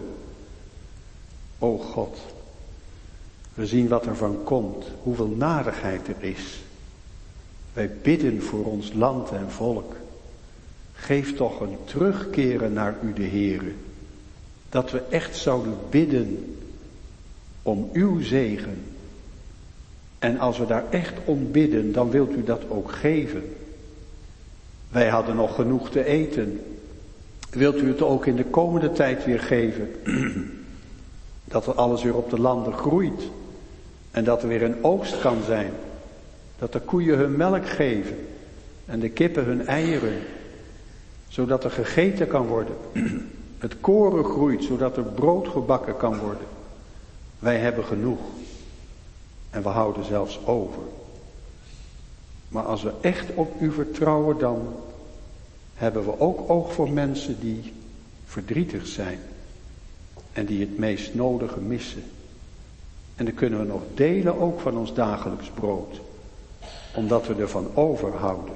O God, we zien wat er van komt. Hoeveel narigheid er is. Wij bidden voor ons land en volk. Geef toch een terugkeren naar u de Heere. Dat we echt zouden bidden om uw zegen. En als we daar echt om bidden, dan wilt u dat ook geven. Wij hadden nog genoeg te eten. Wilt u het ook in de komende tijd weer geven? Dat er alles weer op de landen groeit. En dat er weer een oogst kan zijn. Dat de koeien hun melk geven. En de kippen hun eieren. Zodat er gegeten kan worden. Het koren groeit, zodat er brood gebakken kan worden. Wij hebben genoeg. En we houden zelfs over. Maar als we echt op u vertrouwen, dan hebben we ook oog voor mensen die verdrietig zijn. En die het meest nodige missen. En dan kunnen we nog delen ook van ons dagelijks brood. Omdat we ervan overhouden.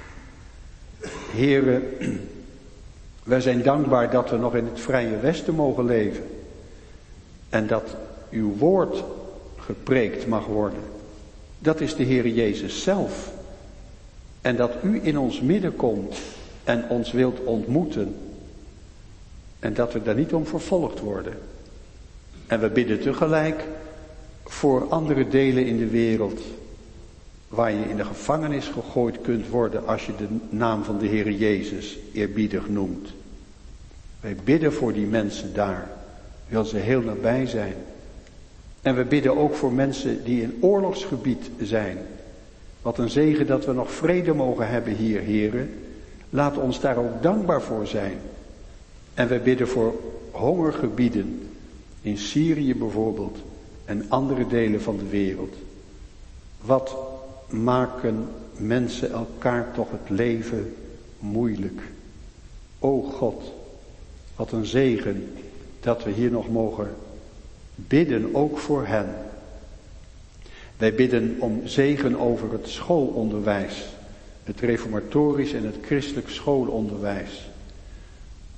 Heere, wij zijn dankbaar dat we nog in het vrije Westen mogen leven. En dat uw woord gepreekt mag worden. Dat is de Heere Jezus zelf. En dat u in ons midden komt en ons wilt ontmoeten. En dat we daar niet om vervolgd worden. En we bidden tegelijk voor andere delen in de wereld. Waar je in de gevangenis gegooid kunt worden als je de naam van de Heere Jezus eerbiedig noemt. Wij bidden voor die mensen daar. Wil ze heel nabij zijn. En we bidden ook voor mensen die in oorlogsgebied zijn. Wat een zegen dat we nog vrede mogen hebben hier, Heere. Laat ons daar ook dankbaar voor zijn. En we bidden voor hongergebieden. In Syrië bijvoorbeeld. En andere delen van de wereld. Wat maken mensen elkaar toch het leven moeilijk. O God, wat een zegen dat we hier nog mogen bidden, ook voor hen. Wij bidden om zegen over het schoolonderwijs. Het reformatorisch en het christelijk schoolonderwijs.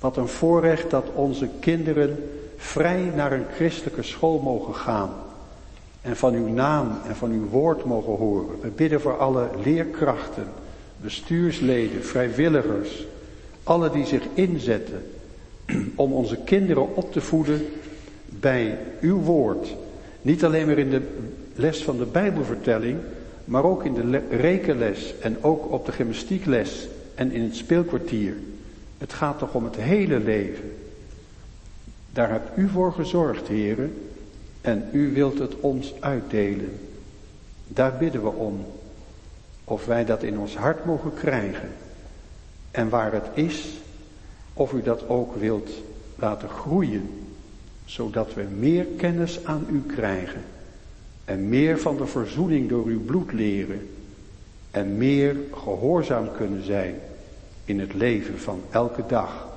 Wat een voorrecht dat onze kinderen vrij naar een christelijke school mogen gaan. En van uw naam en van uw woord mogen horen. We bidden voor alle leerkrachten, bestuursleden, vrijwilligers. Alle die zich inzetten om onze kinderen op te voeden bij uw woord. Niet alleen maar in de les van de Bijbelvertelling, maar ook in de rekenles en ook op de gymnastiekles en in het speelkwartier. Het gaat toch om het hele leven. Daar hebt u voor gezorgd, heren, en u wilt het ons uitdelen. Daar bidden we om, of wij dat in ons hart mogen krijgen. En waar het is, of u dat ook wilt laten groeien, zodat we meer kennis aan u krijgen. En meer van de verzoening door uw bloed leren. En meer gehoorzaam kunnen zijn in het leven van elke dag.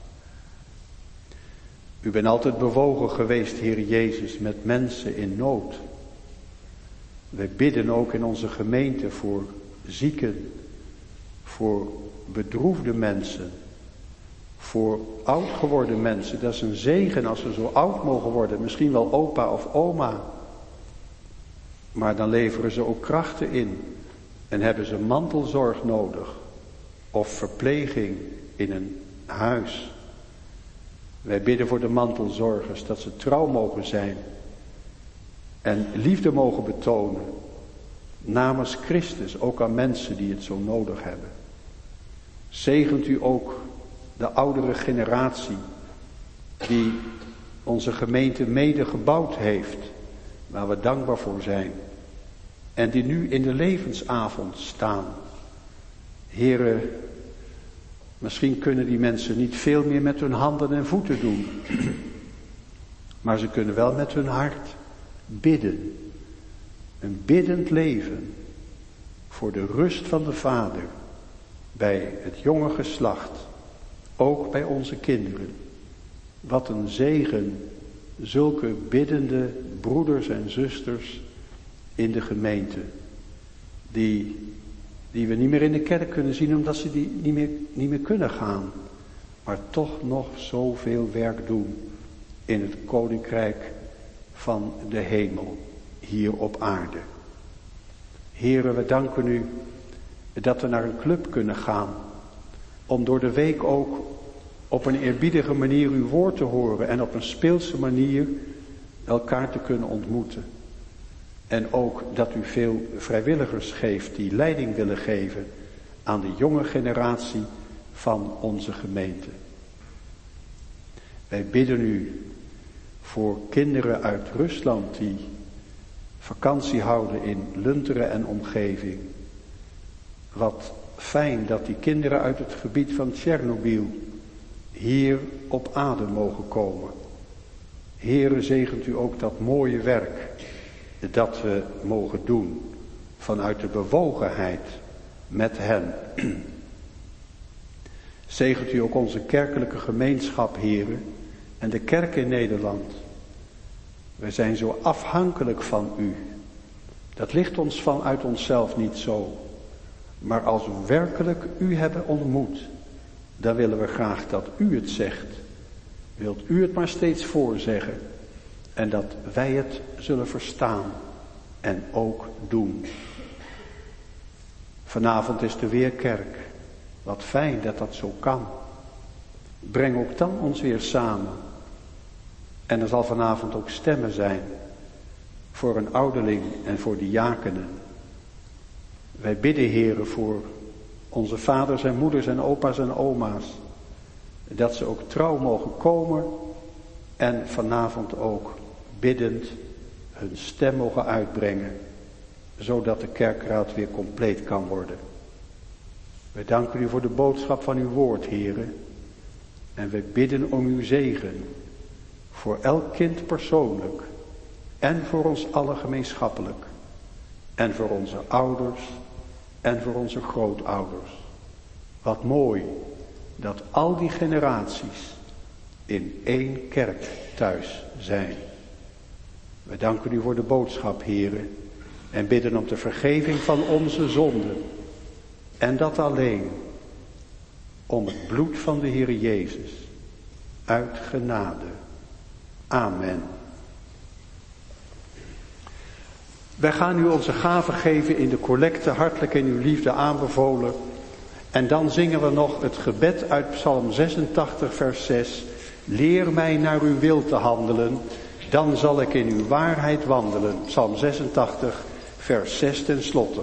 U bent altijd bewogen geweest, Heer Jezus, met mensen in nood. Wij bidden ook in onze gemeente voor zieken, voor bedroefde mensen, voor oud geworden mensen. Dat is een zegen als ze zo oud mogen worden, misschien wel opa of oma. Maar dan leveren ze ook krachten in en hebben ze mantelzorg nodig of verpleging in een huis. Wij bidden voor de mantelzorgers dat ze trouw mogen zijn en liefde mogen betonen namens Christus, ook aan mensen die het zo nodig hebben. Zegent u ook de oudere generatie die onze gemeente mede gebouwd heeft, waar we dankbaar voor zijn. En die nu in de levensavond staan. Heren, misschien kunnen die mensen niet veel meer met hun handen en voeten doen. Maar ze kunnen wel met hun hart bidden. Een biddend leven voor de rust van de Vader. Bij het jonge geslacht. Ook bij onze kinderen. Wat een zegen. Zulke biddende broeders en zusters in de gemeente. Die, die we niet meer in de kerk kunnen zien omdat ze die niet meer, niet meer kunnen gaan. Maar toch nog zoveel werk doen in het koninkrijk van de hemel. Hier op aarde. Heren, we danken u dat we naar een club kunnen gaan. Om door de week ook op een eerbiedige manier uw woord te horen. En op een speelse manier elkaar te kunnen ontmoeten. En ook dat u veel vrijwilligers geeft die leiding willen geven aan de jonge generatie van onze gemeente. Wij bidden u voor kinderen uit Rusland die vakantie houden in Lunteren en omgeving. Wat fijn dat die kinderen uit het gebied van Tsjernobyl hier op aarde mogen komen. Heere, zegent u ook dat mooie werk dat we mogen doen vanuit de bewogenheid met hen. Zegent u ook onze kerkelijke gemeenschap, Heere, en de kerk in Nederland. Wij zijn zo afhankelijk van u. Dat ligt ons vanuit onszelf niet zo. Maar als we werkelijk u hebben ontmoet, dan willen we graag dat u het zegt. Wilt u het maar steeds voorzeggen. En dat wij het zullen verstaan en ook doen. Vanavond is de weerkerk. Wat fijn dat dat zo kan. Breng ook dan ons weer samen. En er zal vanavond ook stemmen zijn. Voor een ouderling en voor diakenen. Wij bidden, Heere, voor onze vaders en moeders en opa's en oma's. Dat ze ook trouw mogen komen. En vanavond ook biddend hun stem mogen uitbrengen. Zodat de kerkraad weer compleet kan worden. Wij danken u voor de boodschap van uw woord, Heere. En wij bidden om uw zegen. Voor elk kind persoonlijk. En voor ons allen gemeenschappelijk. En voor onze ouders. En voor onze grootouders. Wat mooi dat al die generaties in één kerk thuis zijn. We danken u voor de boodschap, Heere. En bidden om de vergeving van onze zonden. En dat alleen om het bloed van de Heere Jezus. uit genade. Amen. Wij gaan u onze gaven geven in de collecte, hartelijk in uw liefde aanbevolen. En dan zingen we nog het gebed uit Psalm zesentachtig, vers zes. Leer mij naar uw wil te handelen, dan zal ik in uw waarheid wandelen. Psalm zesentachtig, vers zes ten slotte.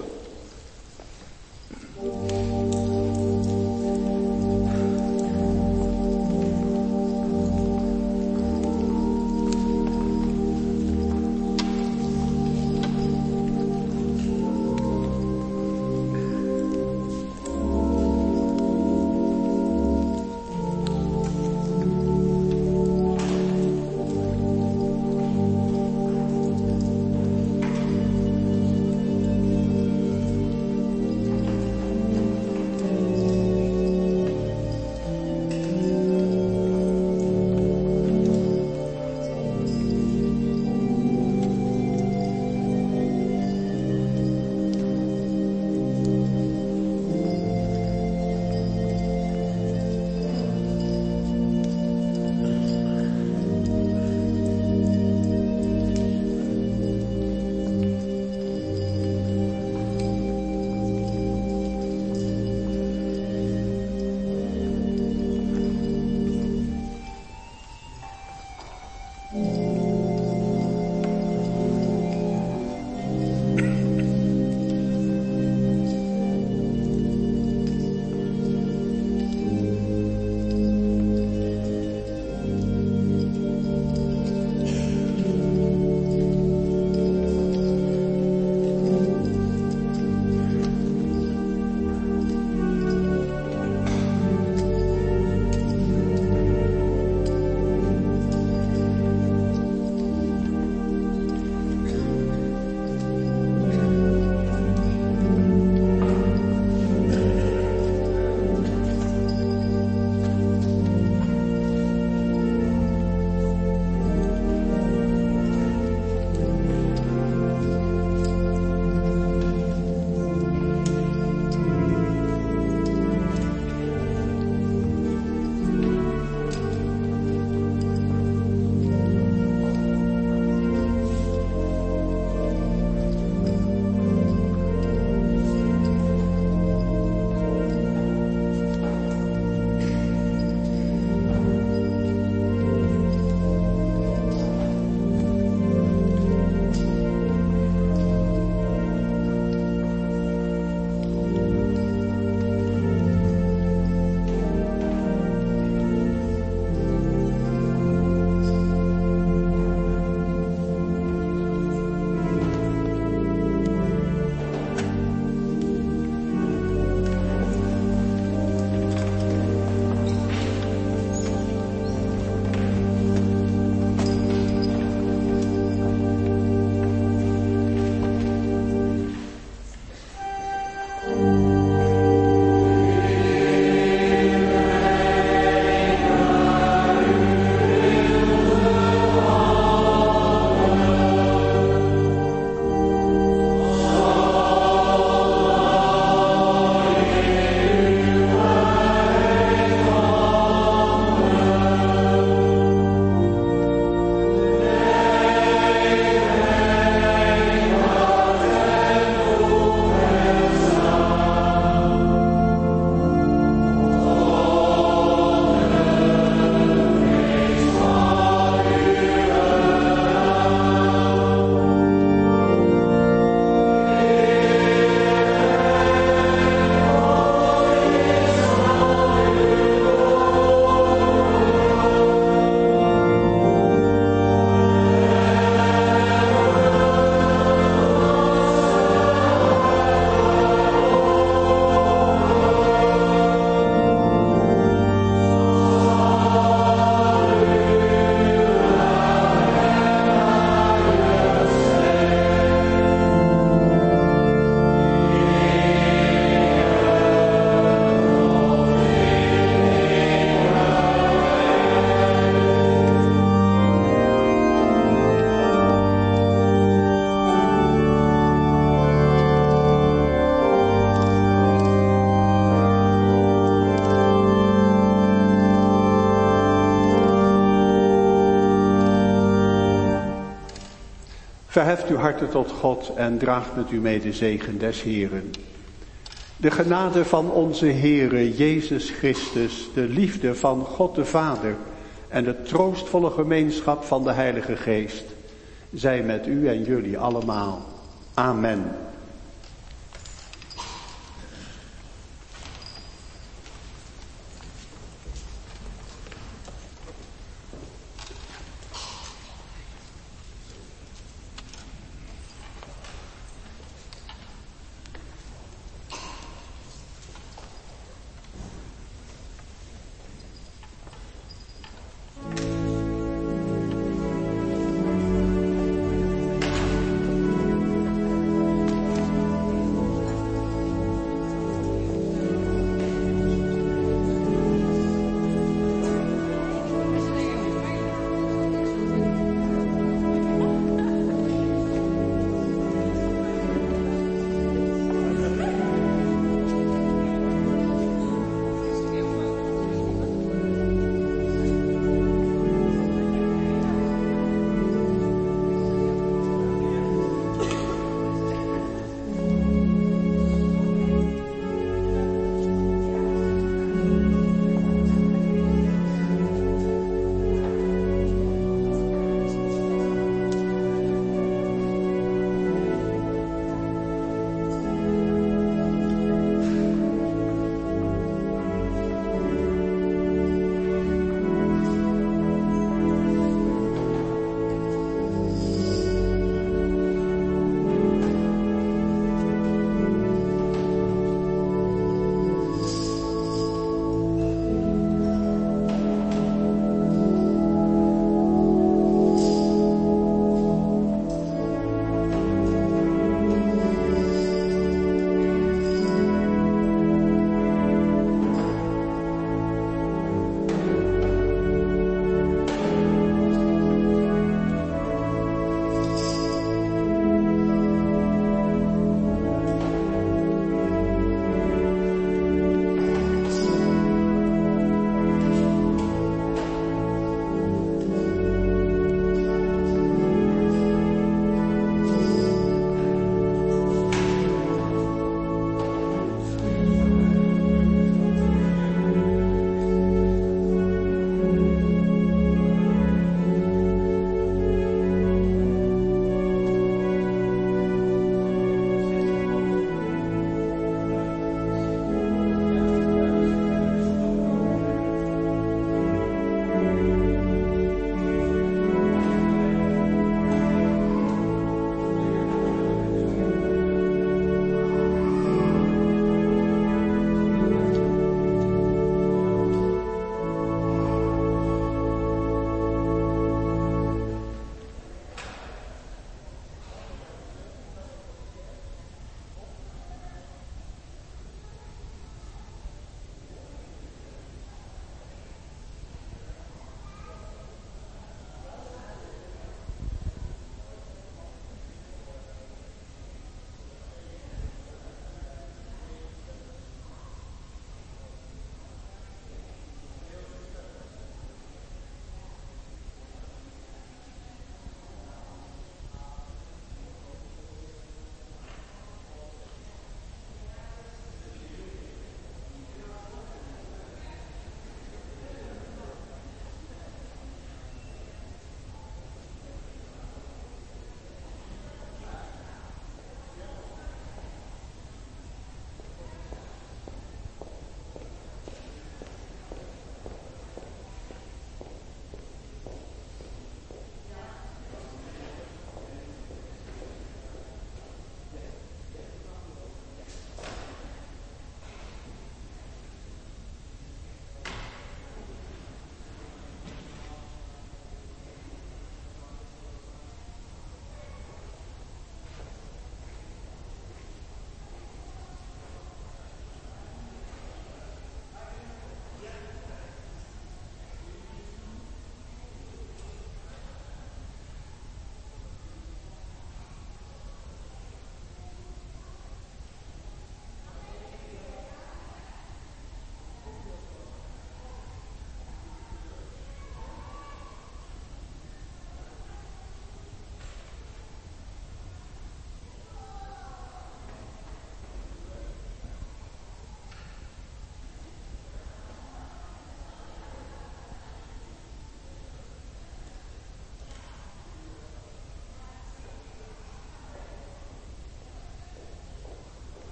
Verheft uw harten tot God en draagt met u mee de zegen des Heeren. De genade van onze Heere Jezus Christus, de liefde van God de Vader en de troostvolle gemeenschap van de Heilige Geest, zij met u en jullie allemaal. Amen.